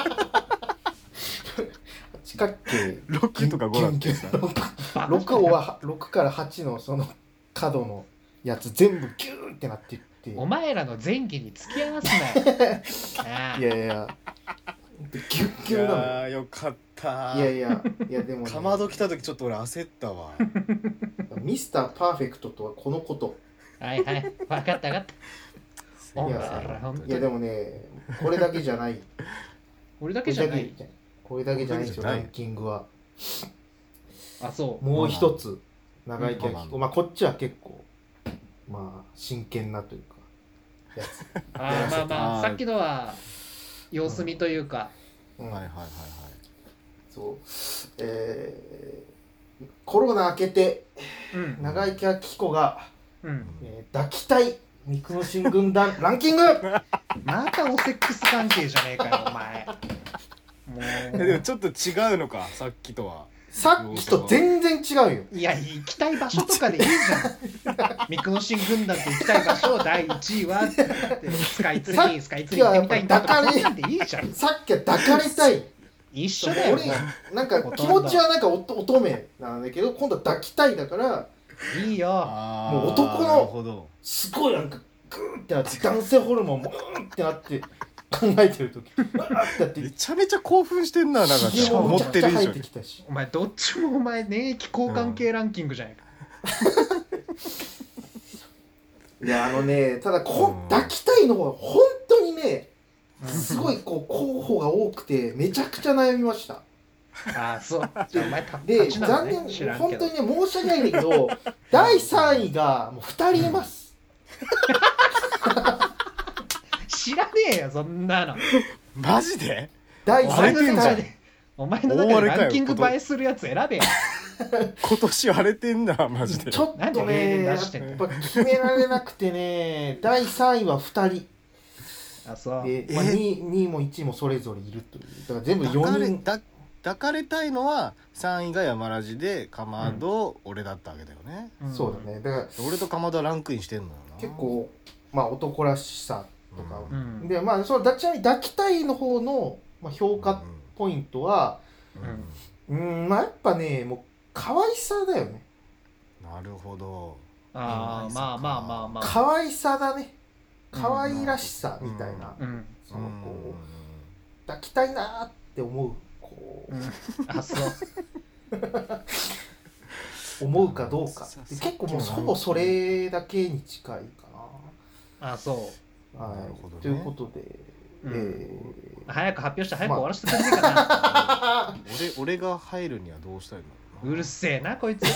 八角形ろくとかごだったギュンギュンバカろくはろくからはちのその角のやつ全部ギューンってなってってお前らの前戯に付き合わすなよああいやいやギュッいギュンなのやーよかったいやいやいやでも、ね、 かまど来た時ちょっと俺焦ったわミスターパーフェクトとはこのことはいはい分かった分かったお前いやらほんといやでもねこれだけじゃない俺だけじゃない。 これだけじゃないですよ、 これだけじゃないランキングは。 あ、そう。 もう一つ、長生きはうんきこ、まあこっちは結構、まあ真剣なというか、やつ。 あーまあまあ、 あーさっきのは様子見というか、 うんはいはいはいはいそう。えー、コロナ明けて、 うん長生きはきこが、 うん、 えー抱きたいミクノシン軍団ランキングまたオセックス関係じゃねえかよお前。もえでもちょっと違うのかさっきとは。 さっきと全然違うよ。 ういや行きたい場所とかでいいじゃん。ミクノシン軍団と行きたい場所だいいちいはってスカイツリースカイツリー行ってみたいんだとかそんなんでいいじゃん。 さっきは抱かれたい。 一緒だよ。 俺なんか気持ちはなんか乙乙女なんだけど、今度は抱きたいだからいいよ。 あーもう男のなるほど。 すごいなんかグーってなって男性ホルモンもうーんってなって考えてる時うわーってなってめちゃめちゃ興奮してんな、なんかひげも思めちゃくちゃ生えってる以上に。 てきたし。 お前どっちもお前粘液交換系ランキングじゃないか。 いやあのね、ただこうん抱きたいの方は本当にねすごいこう候補が多くてめちゃくちゃ悩みました。 ああそう。じゃあお前たで立ちなの残ね知ら念本んけど。 当にね申し訳ないんだけどだいさんいがもうふたりいます。 知らねえよそんなの。 マジでだいおさんい前の中荒れてんじゃんでお前の中でランキング映えするやつ選べよ。 今年荒れてんな、マジで。 ちょっとなんで例ねやっ年出してんの。 ぱ決められなくてねだいさんいはふたりあそう。 で、まあ、 えにい、にいもいちいもそれぞれいるというだから全部抱かよにんれだ抱かれたいのはさんいが山ラジでかまど、俺だったわけだよね。 んそうだねだから俺とかまどはランクインしてんのよな。 結構まあ男らしさとか、 ううん。 でまあそのちなみに抱きたいの方の、まあ、評価ポイントはうんうんうんまあやっぱねもう可愛さだよね。 なるほど。 ああまあまあまあまあ。 可愛さだね可愛らしさみたいな、 うん。 そのこう抱きたいなーって思うこう、 うん。あそう。 思うかどうかさで結構もうほぼそれだけに近いかあそな。はいなるほどねということで、 うんえう。早く発表して早く終わらせてくれねえかな。 俺俺が入るにはどうしたいの。 うるせえなこいつ。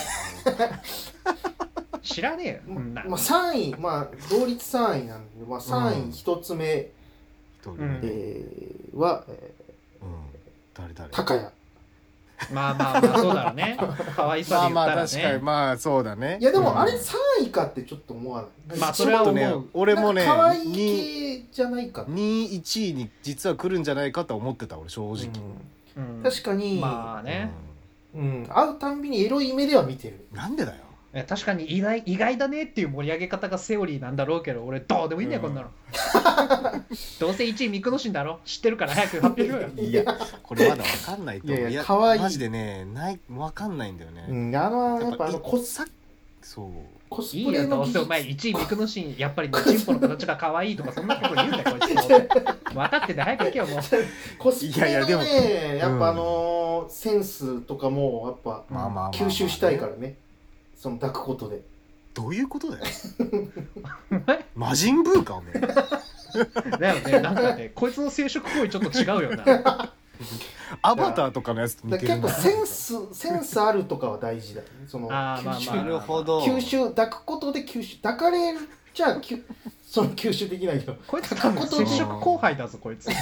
知らねえよ。 ーそんなまあ、さんい、まあ、同率さんいなんで、まあ、さんいひとつめ、 一人、 うんえーは、えうん、誰誰ー、高谷。 まあまあまあそうだろうね。可愛さまあまあで言ったら確かにね。 まあそうだね。 いやでもうんあれさんいかってちょっと思わない。 まあそれは思う。 ちょっとね俺もねなんか可愛にい系じゃないかと。 にいいちいに実は来るんじゃないかと思ってた俺正直。 うん確かに、 まあね。 うん、会うたんびにエロい目では見てる。 うんなんでだよ。 え確かに意外意外だねっていう盛り上げ方がセオリーなんだろうけど俺どうでもいいんだよ、 うんこんなの。どうせいちいミクノシンだろ知ってるから早く発表しろよ。 いやこれまだわかんないと思う。 いやいや可愛いマジでねないわかんないんだよね。 うん、あのやっぱあのコスさそうコスいいよどうプレの技術せお前いちいミクノシンやっぱりねチンポの形が可愛いとかそんなこと言うんだよこいつ。分かってて早く行けよもう。 コスプレのいやいやでもねやっぱあうんのーセンスとかもやっぱまあまあまあまあ吸収したいからね、その抱くことで。 どういうことだよ。 お前魔人ブーかおめえ。 だよねなんかねこいつの生殖行為ちょっと違うよな。 アバターとかのやつと似だからてる結構センスセンスあるとかは大事だよね。そのあーまあまあ吸収なるほど。 吸収抱くことで吸収抱かれるじゃあ吸その吸収できないけどこいつ多分接触交配だぞこいつ。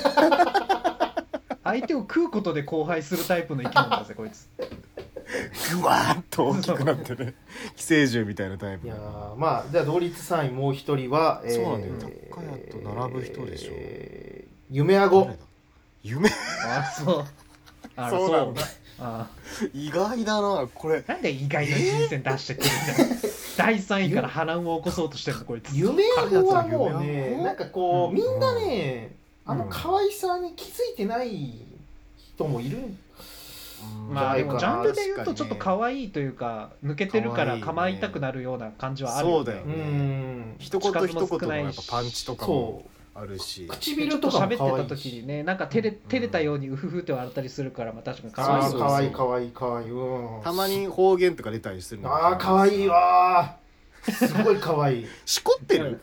相手を食うことで交配するタイプの生き物だぜこいつ。 ぐわーっと大きくなってね寄生獣みたいなタイプ。 いやーまあじゃあ同率さんいもう一人は、えー、 そうなんだよ高谷と並ぶ人でしょえー夢あご誰だ夢あそう。あそうなんだ。 あ意外だなこれ。 なんで意外な人選出してくるんだよ。だいさんいから波乱を起こそうとしてるのこいつ。 夢あごはもう夢あごねなんかこう、 うんみんなねあのうん可愛さに気づいてない人もいる、 まあでもジャンルで言うとちょっと可愛い。 愛いというか抜けてるから構いたくなるような感じはあるうそうだよねん一言一言のやっぱパンチとかもそあるしう。 ちょ唇っととかも可喋ってた愛いし時にねなんか照れ照れたようにウフフって笑ったりするからまあ確かに可愛いよあー可愛いそう可愛い可愛いうんたまに方言とか出たりするの。 あー可愛いわすごい可愛い。 しこってる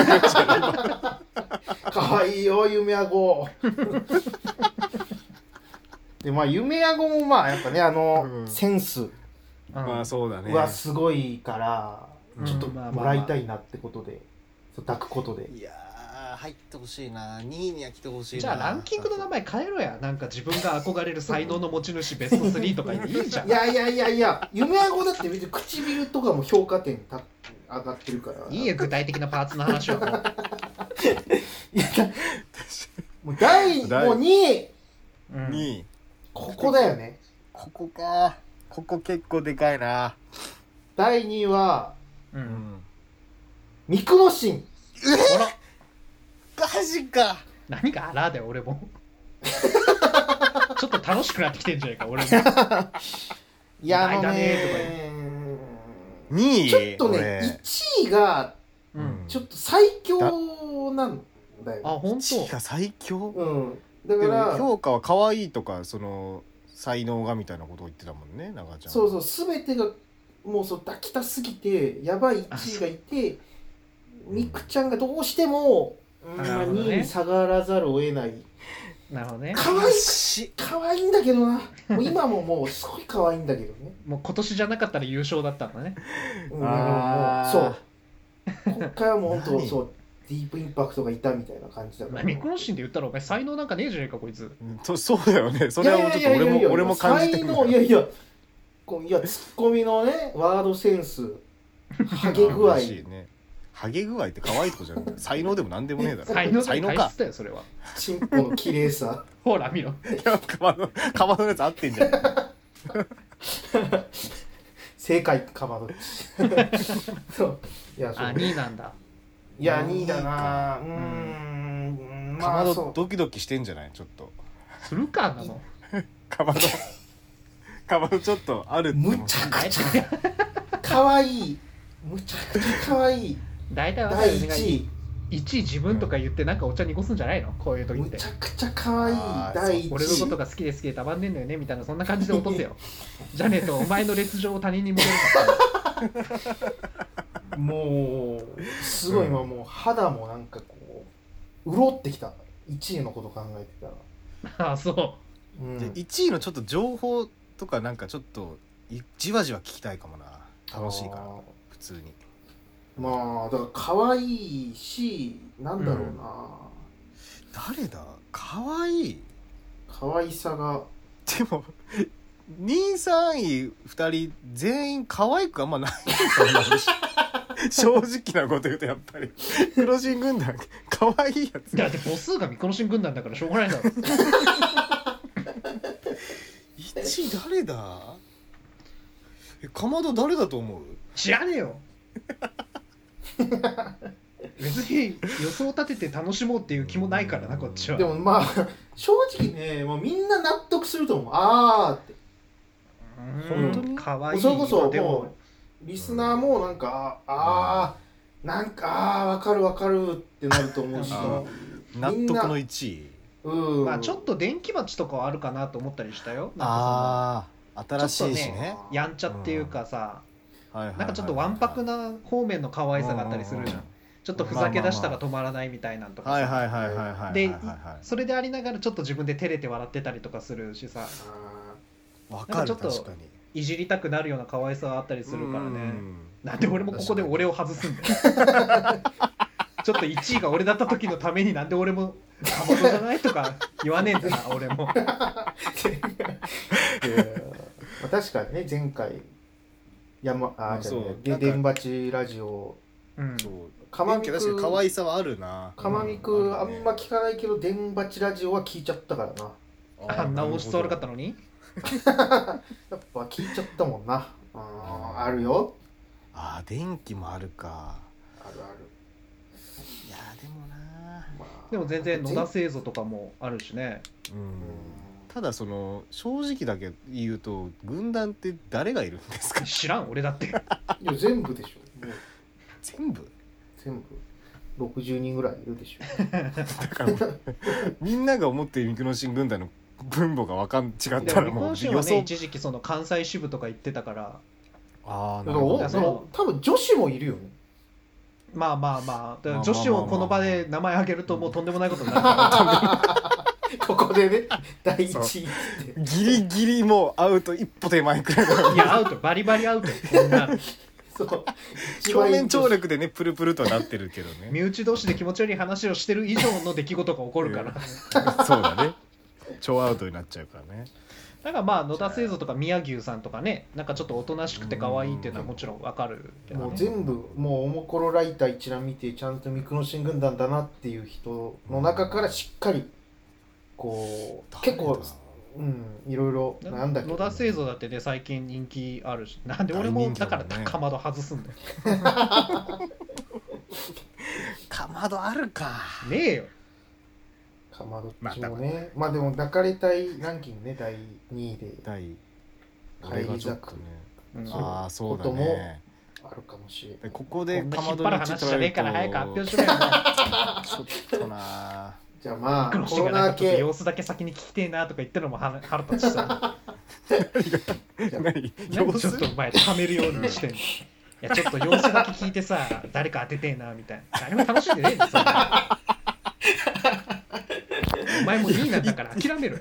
可愛いよ夢あごでまあ夢あごもまあやっぱねあの、うん、センスまあそうだねはすごいから、 うん、 ちょっともらいたいなってことで、そう抱くことで。 いやー入ってほしいな、にいには来てほしいな。 じゃあランキングの名前変えろや。なんか自分が憧れる才能の持ち主ベストスリーとかいいじゃん。 いやいやいやいや夢あごだって別に唇とかも評価点た上がってるから。 いいよ具体的なパーツの話はもういやもう第もうにい、 うん、にいここだよね。 ここか。ここ結構でかいな。 だいにいは、 うん、 ミクノシン。 えらマジか。 何があらだよ俺もちょっと楽しくなってきてんじゃないか俺もいやあのねにいちょっとねいちいがちょっと最強なんだよ。 あ本当。いちいが最強。 うんだから評価は可愛いとかその才能がみたいなことを言ってたもんね中ちゃん。 そうそう全てがもうそう抱きたすぎてやばいいちいがいてみくちゃんがどうしても、うんまあ、にいに下がらざるを得ない。 なるほどね。 可愛い可愛いんだけどな。もう今ももうすごい可愛いんだけどね。 もう今年じゃなかったら優勝だったんだね。 うん、あもうそうこっからもう本当そうディープインパクトがいたみたいな感じだから。 ミクノシンで言ったらお前才能なんかねえじゃねえかこいつ。 とそうだよね。それはもうちょっと俺も俺も感じてる。 才能いやいやこいやツッコミのねワードセンスハゲ具合。 ね、ハゲ具合って可愛いとこじゃない。才能でもなんでもねえだろ。 才能才能か。それは。 チンポの綺麗さ。 ほら見ろ。 いやカバのカバのやつ合ってんじゃん。 正解カバの。そういやそうあにいなんだ。 いやにいだな。うーんかまどドキドキしてんじゃないちょっと。 するかなの。 かまどかまどちょっとあるってむちゃくちゃ可愛い。むちゃくちゃ可愛い。 だいたいだいいちいいちい自分とか言ってなんかお茶濁すんじゃないのこういう時って。 むちゃくちゃ可愛い。だいいちい俺のことが好きで好きでたまんねんのよねみたいなそんな感じで落とせよ。じゃねえとお前の列上を他人に戻るからもうすごい今もう肌もなんかこう潤ってきた。いちいのこと考えてたら。ああそう、 うん、でいちいのちょっと情報とかなんかちょっとじわじわ聞きたいかもな。楽しいから普通に。 まあだから可愛いしなんだろうな、うん、 誰だ可愛い可愛さがでもにいさんいふたり全員可愛くあんまない正直なこと言うとやっぱりミクノシン軍団可愛いやつ。 だって母数がミクノシン軍団だからしょうがないだろ。 いちい誰だ。えかまど誰だと思う。 知らねえよ。別に予想立てて楽しもうっていう気もないからなこっちは。 でもまあ正直ねもうみんな納得すると思う。あーって本当に可愛い。 それこそもうリスナーもなんかあーなんかあー分かる分かるってなると思うし納得のいちい。 うん、 まあちょっと電気鉢とかはあるかなと思ったりしたよ。なんかああ新しいしね、 ねやんちゃっていうかさ、 うん、 なんかちょっとわんぱくな方面の可愛さがあったりするじゃん。ちょっとふざけ出したら止まらないみたいなんとかさ。 はいはいはいはいはい。 でそれでありながらちょっと自分で照れて笑ってたりとかするしさ。 わかる。 ちょっといじりたくなるような可愛さがあったりするからね。なんで俺もここで俺を外すんだよ。ちょっといちいが俺だった時のためになんで俺もかまどじゃないとか言わねえんだな俺も。 いや確かにね前回山あじゃね電鉢ラジオ、 うん、かまみく可愛さはあるな。 かまみく、うん、あんま聞かないけど電鉢ラジオは聞いちゃったからな。 ああんな音質悪かったのにやっぱ聞いちゃったもんな。ああるよ。 あ電気もあるか。 あるある。 いやでもな、 まあ、でも全然野田製造とかもあるしね。 うん、ただその正直だけ言うと軍団って誰がいるんですか。 知らん俺だって。いや全部でしょ。 全部全部ろくじゅうにんぐらいいるでしょ。 だからみんなが思っているミクノシン軍団の分母が分かん違ったらもう予想。 はね一時期その関西支部とか行ってたから。 ああなるほど。多分女子もいるよね。 まあまあまあ、だからまあまあまあ女子をこの場で名前挙げるともうとんでもないことになるからここでね第一位ってギリギリもうアウト一歩手前くらいのいやアウトバリバリアウトこんなそう表面張力でねプルプルとはなってるけどね身内同士で気持ち悪い話をしてる以上の出来事が起こるからそうだね超アウトになっちゃうからね。 だからまあ野田製造とか宮牛さんとかね、なんかちょっとおとなしくて可愛いっていうのはもちろんわかるけど、ね、 もう全部もうおもころライター一覧見てちゃんと三久野新軍団だなっていう人の中からしっかりこう結構うんいろいろなんだけど野田製造だってね最近人気あるし、なんで俺もだからかまど外すんだよかまどあるかねえよかまどっちもね、まあでも抱かれたいランキングねだいにいで第返り咲く、 ねうん、 ああそうだこともねあるかもしれない。 ここでこんなかまど引っ張る話じゃねえから早く発表しろよちょっとなじゃあまあ黒コロナ明がなんかちょっとけ様子だけ先に聞きてえなとか言ってるのも腹腹立ちさ何何様子ちょっとお前ためるようにしてんのいやちょっと様子だけ聞いてさ誰か当ててえなみたいな誰も楽しんでねえんだそんなお前もにいなんだから諦めろよ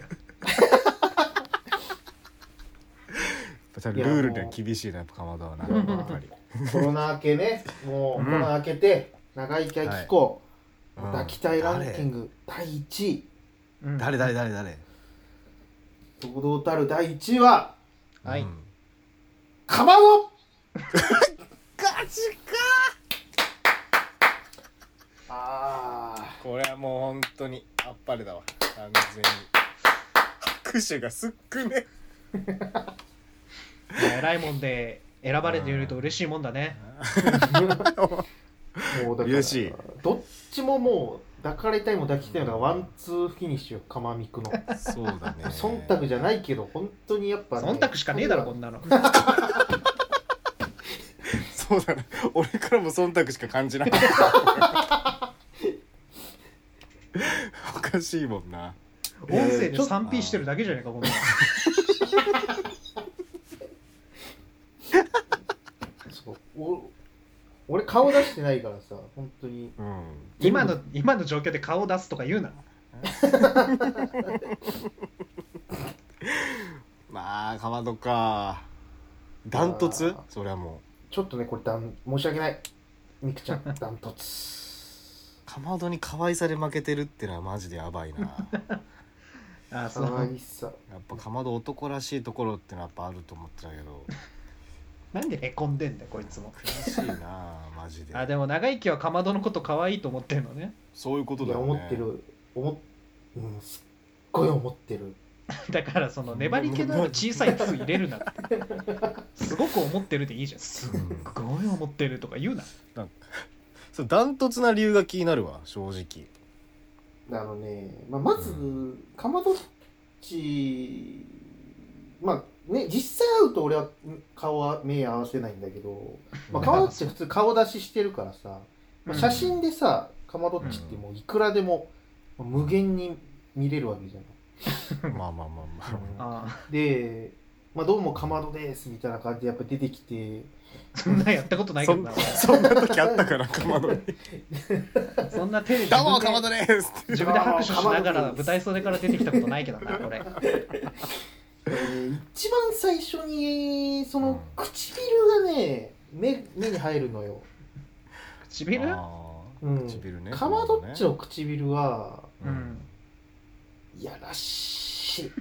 ルールには厳しいなやっぱかまどはなやっぱりコロナ明けねもう、 うん、 コロナ明けて長生きは気候、 はい、 抱きたいランキングだいいちい、 うん、 誰誰誰誰堂々たるだいいちいははい、うん、 かまどガチかああこれはもう本当にあっぱれだわ完全に拍手がすっくね偉いもんで選ばれていると嬉しいもんだねもうだから嬉しいどっちももう抱かれたいも抱きたいのがワンツーフィニッシュかまみくのそうだね忖度じゃないけど本当にやっぱ、ね、 忖度しかねえだろこんなのそうだね俺からも忖度しか感じないおかしいもんな音声で スリーピー してるだけじゃねえかこんなのそうお俺顔出してないからさ本当に、 うん、 今の今の状況で顔を出すとか言うなまあかまどかダントツそれはもうちょっとねこれだん申し訳ないみくちゃんダントツかまどに可愛さで負けてるってのはマジでやばいなあそう可愛さやっぱかまど男らしいところってのはやっぱあると思ってたけどなんでへこんでんだよこいつも悔しいなマジであでも長生きはかまどのこと可愛いと思ってるのねそういうこといやだよね思ってる思うんすっごい思ってるだからその粘り気のある小さい「つ」入れるなってすごく思ってるでいいじゃんすっごい思ってるとか言うななんかそうダントツな理由が気になるわ正直あのね、まあ、まず、うん、かまどっちまあね実際会うと俺は顔は目合わせないんだけど、まあ、かまどっち普通顔出ししてるからさ、まあ、写真でさかまどっちってもういくらでも、うん、無限に見れるわけじゃないまあまあまあまあ、 うん、で、まあ、どうもかまどですみたいな感じでやっぱ出てきてそんなやったことないけどなそ, そんな時あったからかまどにそんなテレビどうもかまどですって自分で拍手しながら舞台袖から出てきたことないけどな俺えー、一番最初にその唇がね 目, 目に入るのよ唇、 うん、 唇ねかまどっちの唇は、 うん、 いやらしい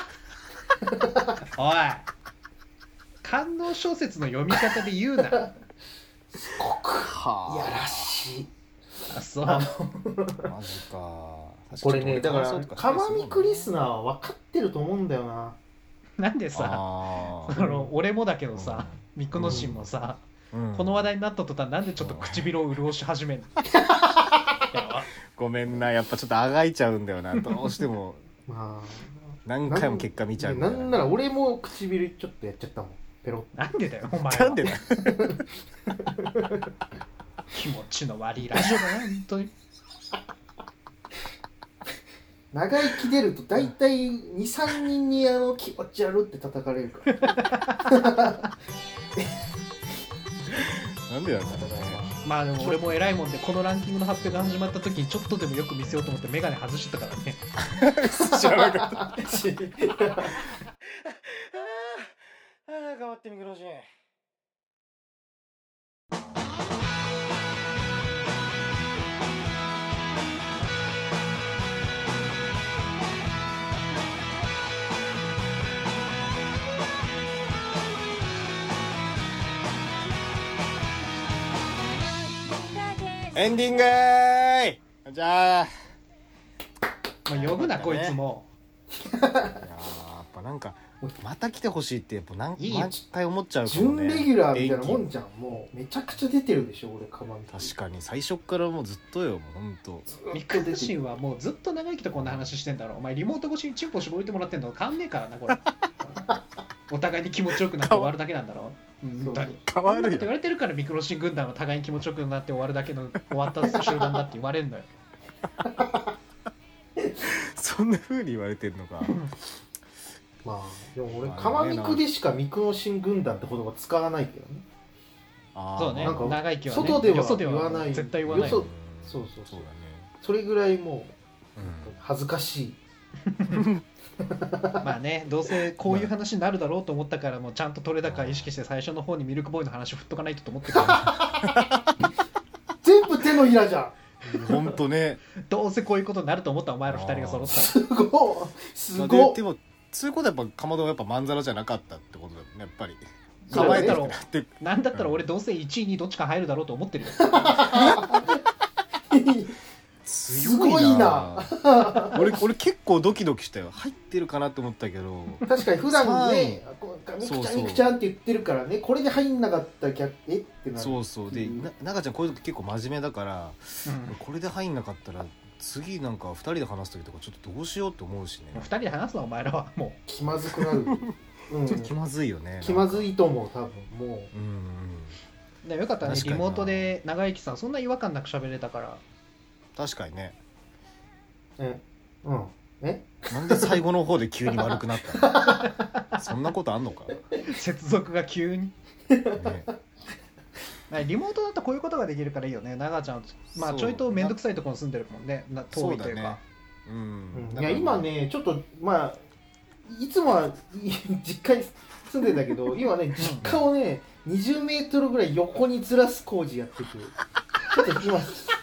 おい官能小説の読み方で言うなすごくいやらしいあそうマジかこれねだからかまみくリスナーは分かってると思うんだよななんでさあの俺もだけどさ三久野心もさ、うん、この話題になった途端なんでちょっと唇を潤し始めるのごめんなやっぱちょっとあがいちゃうんだよなどうしてもまあ何回も結果見ちゃうな ん, なんなら俺も唇ちょっとやっちゃったもんペロッなんでだよお前はなんでだよ気持ちの悪いラジオだな本当に長生き出ると大体 にさんにんにあの気持ち悪って叩かれるからなんでなんだろうねまあでも俺も偉いもんでこのランキングの発表が始まった時にちょっとでもよく見せようと思ってメガネ外してたからね。 知らなかった。ああ頑張ってミクロシン。エンディングーじゃあ、 まあ、呼ぶな、ね、こいつも。 いややっぱなんかまた来てほしいってやっぱ何回思っちゃうかもね。 準レギュラーみたいなもんじゃん。もうめちゃくちゃ出てるでしょ俺かまみ。 確かに最初からもうずっとよ、もうほんと。 ミクロシンはもうずっと長生きとこんな話してんだろ。お前リモート越しにチンポ絞りてもらってんの変わんねえからなこれ。お互いに気持ちよくなって終わるだけなんだろ。本当に変わるよ。 言われてるからミクロシン軍団は互いに気持ちよくなって終わるだけの終わった集団だって言われるのよ。 そんな風に言われてるのか。 まあでも俺かまみくでしかミクロシン軍団って言葉使わないけどね。 あそうね。 なんか長生きはね。 外では言わない。 絶対言わない。 そうそうそうそうだね。それぐらいもう恥ずかしい。 まあね、どうせこういう話になるだろうと思ったからもうちゃんと取れ高意識して最初の方にミルクボーイの話を振っとかないとと思ってた。 全部手のひらじゃん。 ほんとね。 どうせこういうことになると思ったお前らふたりが揃ったら。 すごいすごい。 でもそういうことはやっぱかまどはやっぱまんざらじゃなかったってことだよねやっぱり。 構えたらなんだったら俺どうせいちいにどっちか入るだろうと思ってるよ。 すごいな。 俺俺結構ドキドキしたよ。入ってるかなと思ったけど。 確かに普段ね、みくちゃんみくちゃんって言ってるからね、これで入んなかったらえってなる。 そうそうでな中ちゃんこういう時結構真面目だから、うん、これで入んなかったら次なんかふたりで話す時とかちょっとどうしようって思うしね。 ふたりで話すのお前らはもう気まずくなる。 うん、ちょっと気まずいよね。 気まずいと思う多分もう。 うん。でよかったねリモートで長生きさんそんな違和感なく喋れたから。 確かにね。 え、うん。え？ なんで最後の方で急に悪くなったの？そんなことあんのか？ 接続が急に。ね、リモートだとこういうことができるからいいよね。長ちゃん、まあちょいと面倒くさいところに住んでるもんね。な遠いというか。 う、ね、うん。 いや今ねちょっとまあいつもは実家に住んでんだけど、今ね実家をねにじゅうメートルぐらい横にずらす工事やってて、ちょっと今。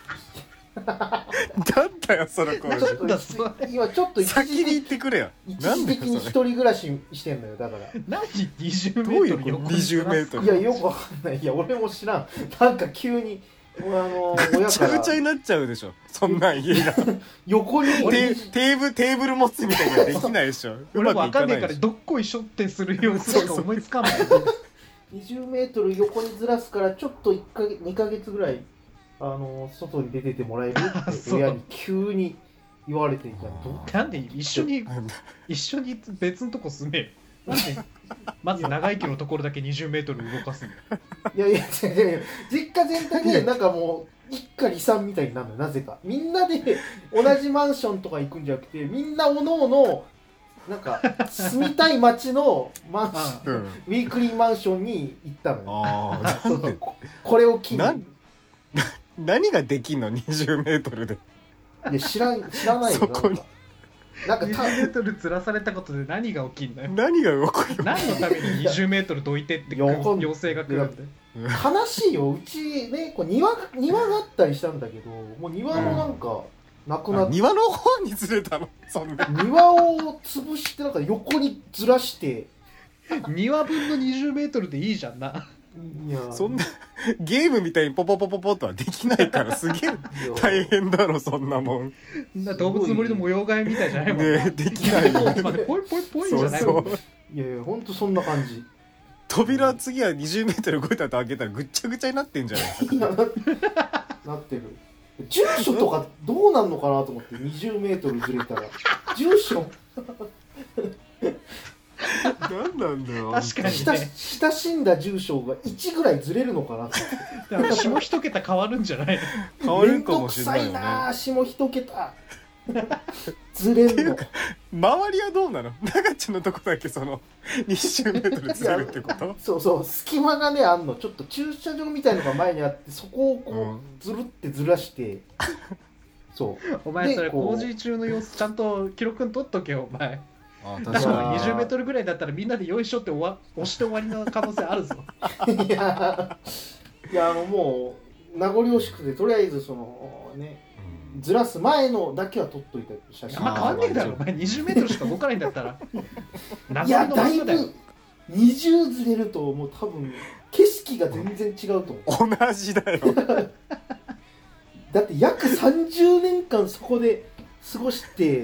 なんだよその工事。 今ちょっと先に行ってくれよ。 一時的に一人暮らししてんのよだから。 何にじゅうメートル横にじゅうメートル。 いやよくわかんない。いや俺も知らん。なんか急にあの親からぐちゃぐちゃになっちゃうでしょ。そんなん家が横にテーブルテーブル持つみたいなできないでしょ。 俺もわかんないからどっこいしょってするようしか思いつかない。 にじゅうメートル横にずらすからちょっといっかげつにかげつぐらい。あの外に出ててもらえるって親に急に言われていた。 なんで一緒に一緒に別のとこ住めよ。なんでまず長生きのところだけにじゅうメートル動かすの。 いやいやいやいや実家全体でなんかもう一家離散みたいになるのよなぜか。みんなで同じマンションとか行くんじゃなくてみんなおのおのなんか住みたい街のマンション、うん、ウィークリーマンションに行ったのよ。あこ, これを機に。 何ができんのにじゅうメートルで。 いや知らん知らないよ。 そこになんかにじゅうメートルずらされたことで何が起きんのよ。 何が動くの？ 何のためににじゅうメートルどいてって要請が来るんで。 悲しいよ。うちねこう 庭, 庭があったりしたんだけどもう庭もなんかなくなって、うん、 庭の方にずれたの。そんな庭を潰してなんか横にずらして庭分のにじゅうメートルでいいじゃんな。 いやそんなゲームみたいにポポポポポとはできないからすげえ大変だろそんなもん。 な動物の森の模様替えみたいじゃないもんね。 できないよね。 ポイポイポイじゃないもん。 いやいやほんとそんな感じ。 扉次はにじゅうメートル動いたと開けたらぐっちゃぐちゃになってんじゃないな, なってる。住所とかどうなんのかなと思ってにじゅうメートルずれたら住所何なんだよ。 確かにね。 親しんだ住所がいちぐらいずれるのかなって。 下一桁変わるんじゃない？ 変わるかもしれないよね。 めんどくさいな下一桁。 ずれんの。 周りはどうなの？長ちゃんのとこだけそのにじゅうメートルずれるってこと？ そうそう、隙間がねあんの、ちょっと駐車場みたいのが前にあって、そこをこう、 うん、 ずるってずらしてそうお前それ工事中の様子ちゃんと記録に取っとけよお前。 あ確かににじゅうメートルぐらいだったらみんなでよいしょって終わ押して終わりの可能性あるぞ。 いやいやあのもう名残惜しくて、とりあえずそのね、うん、ずらす前のだけは撮っといた写真。 あんま変わんねえだろお前。にじゅうメートルしか動かないんだったらいやだいぶにじゅうずれるともう多分景色が全然違うと思う。同じだよだって約さんじゅうねんかんそこで過ごして、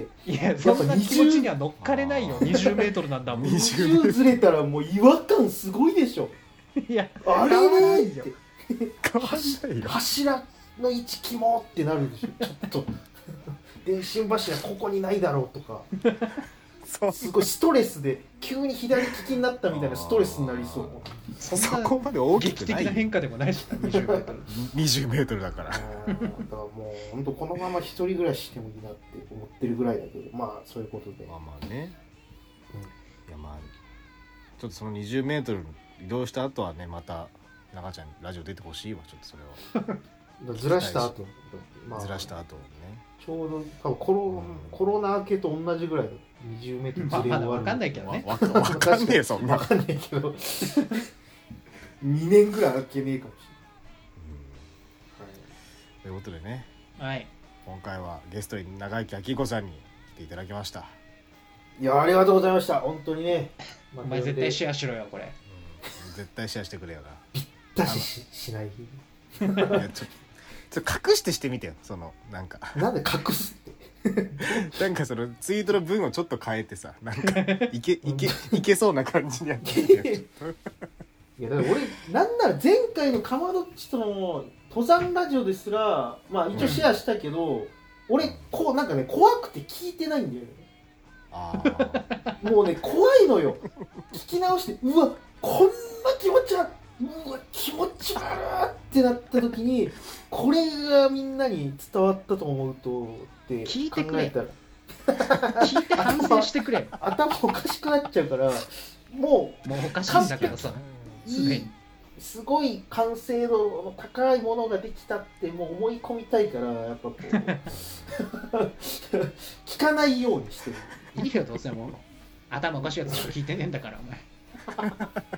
いやそんな気持ちには乗っかれないよ。にじゅうメートルなんだもん。 にじゅうずれたらもう違和感すごいでしょ。 いやあれねーって変わんないよ。 柱の位置キモってなるでしょ。ちょっと電信柱ここにないだろうとかすごいストレスで急に左利きになったみたいなストレスになりそう。 そんなそこまで大きくない。 劇的な変化でもないしな。にじゅうメートルにじゅうメートルだから。 だからもう本当このまま一人暮らししてもいいなって思ってるぐらいだけど、まあそういうことで、 まあまあね、うん、いやまあちょっとそのにじゅうメートル移動した後はね、また長ちゃんラジオ出てほしいわ。ちょっとそれをずらした後、 まあ、ずらした後ね、 ちょうど多分コロ、うん、コロナ明けと同じぐらいだ。にじゅうメートルずれ終わる。 まあ、分かんないけどね。 わかんねえそんな。 分かんないけどにねんぐらい空けねえかもしれない、うん、はい、 ということでね、 はい、 今回はゲストに長生きあきこさんに来ていただきました。 いやありがとうございました。本当にね、 まあ、お前絶対シェアしろよこれ、 うん、絶対シェアしてくれよな。 ぴったし し, しないいやちょちょ隠してしてみてよ。そのなんかなんで隠すってなんかそのツイートの文をちょっと変えてさ、なんかいけいけいけそうな感じにやってみてよ。 いやだから俺なんなら前回のかまどっちとの登山ラジオですらまあ一応シェアしたけど、うん、俺こうなんかね怖くて聞いてないんだよね。あもうね怖いのよ。聞き直してうわこんな気持ち悪いうわ気持ち悪いってなった時にこれがみんなに伝わったと思うとって聞いてくれ考えたら聞いて反省してくれ。 頭おかしくなっちゃうからもうもうおかしいんだからさいいすごい完成度の高いものができたってもう思い込みたいからやっぱこう聞かないようにしてる。 いいよどうせもう頭おかしいやつしか聞いてねえんだからお前。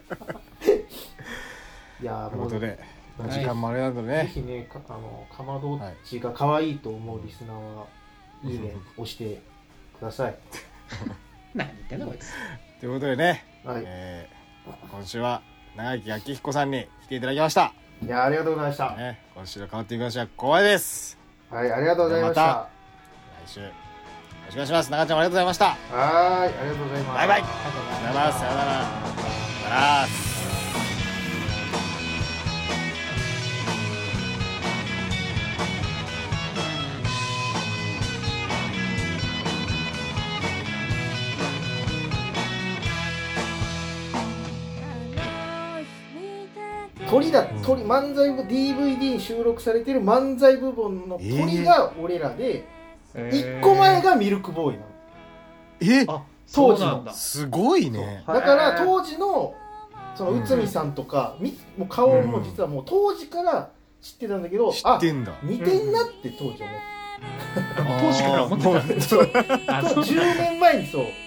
いやということで時間もあれなんだね、 はい、ぜひねかあのかまどっちが可愛いと思うリスナーはいいね押してください。 何言ってんのこいつ。 ということでね、 はい、 えー、今週は長生きあきひこさんに来ていただきました。 いやありがとうございました、 ね、今週の変わってみましょう光栄です。 はい、ありがとうございました。 また来週よろしくお願いします。長ちゃんもありがとうございました。 はいありがとうございます。 バイバイ。ありがとうございます。さよなら。さよなら。 鳥だ鳥漫才部 ディーブイディー に収録されている漫才部分の鳥が俺らで、えー、いっこまえがミルクボーイなの。 えあ当時のすごいね。 だから当時のその内海さんとか、うん、もう顔も実はもう当時から知ってたんだけど、うん、 知ってんだ。 似てんなって当時思って、 うん、当時から思ってた。 じゅうねんまえにそう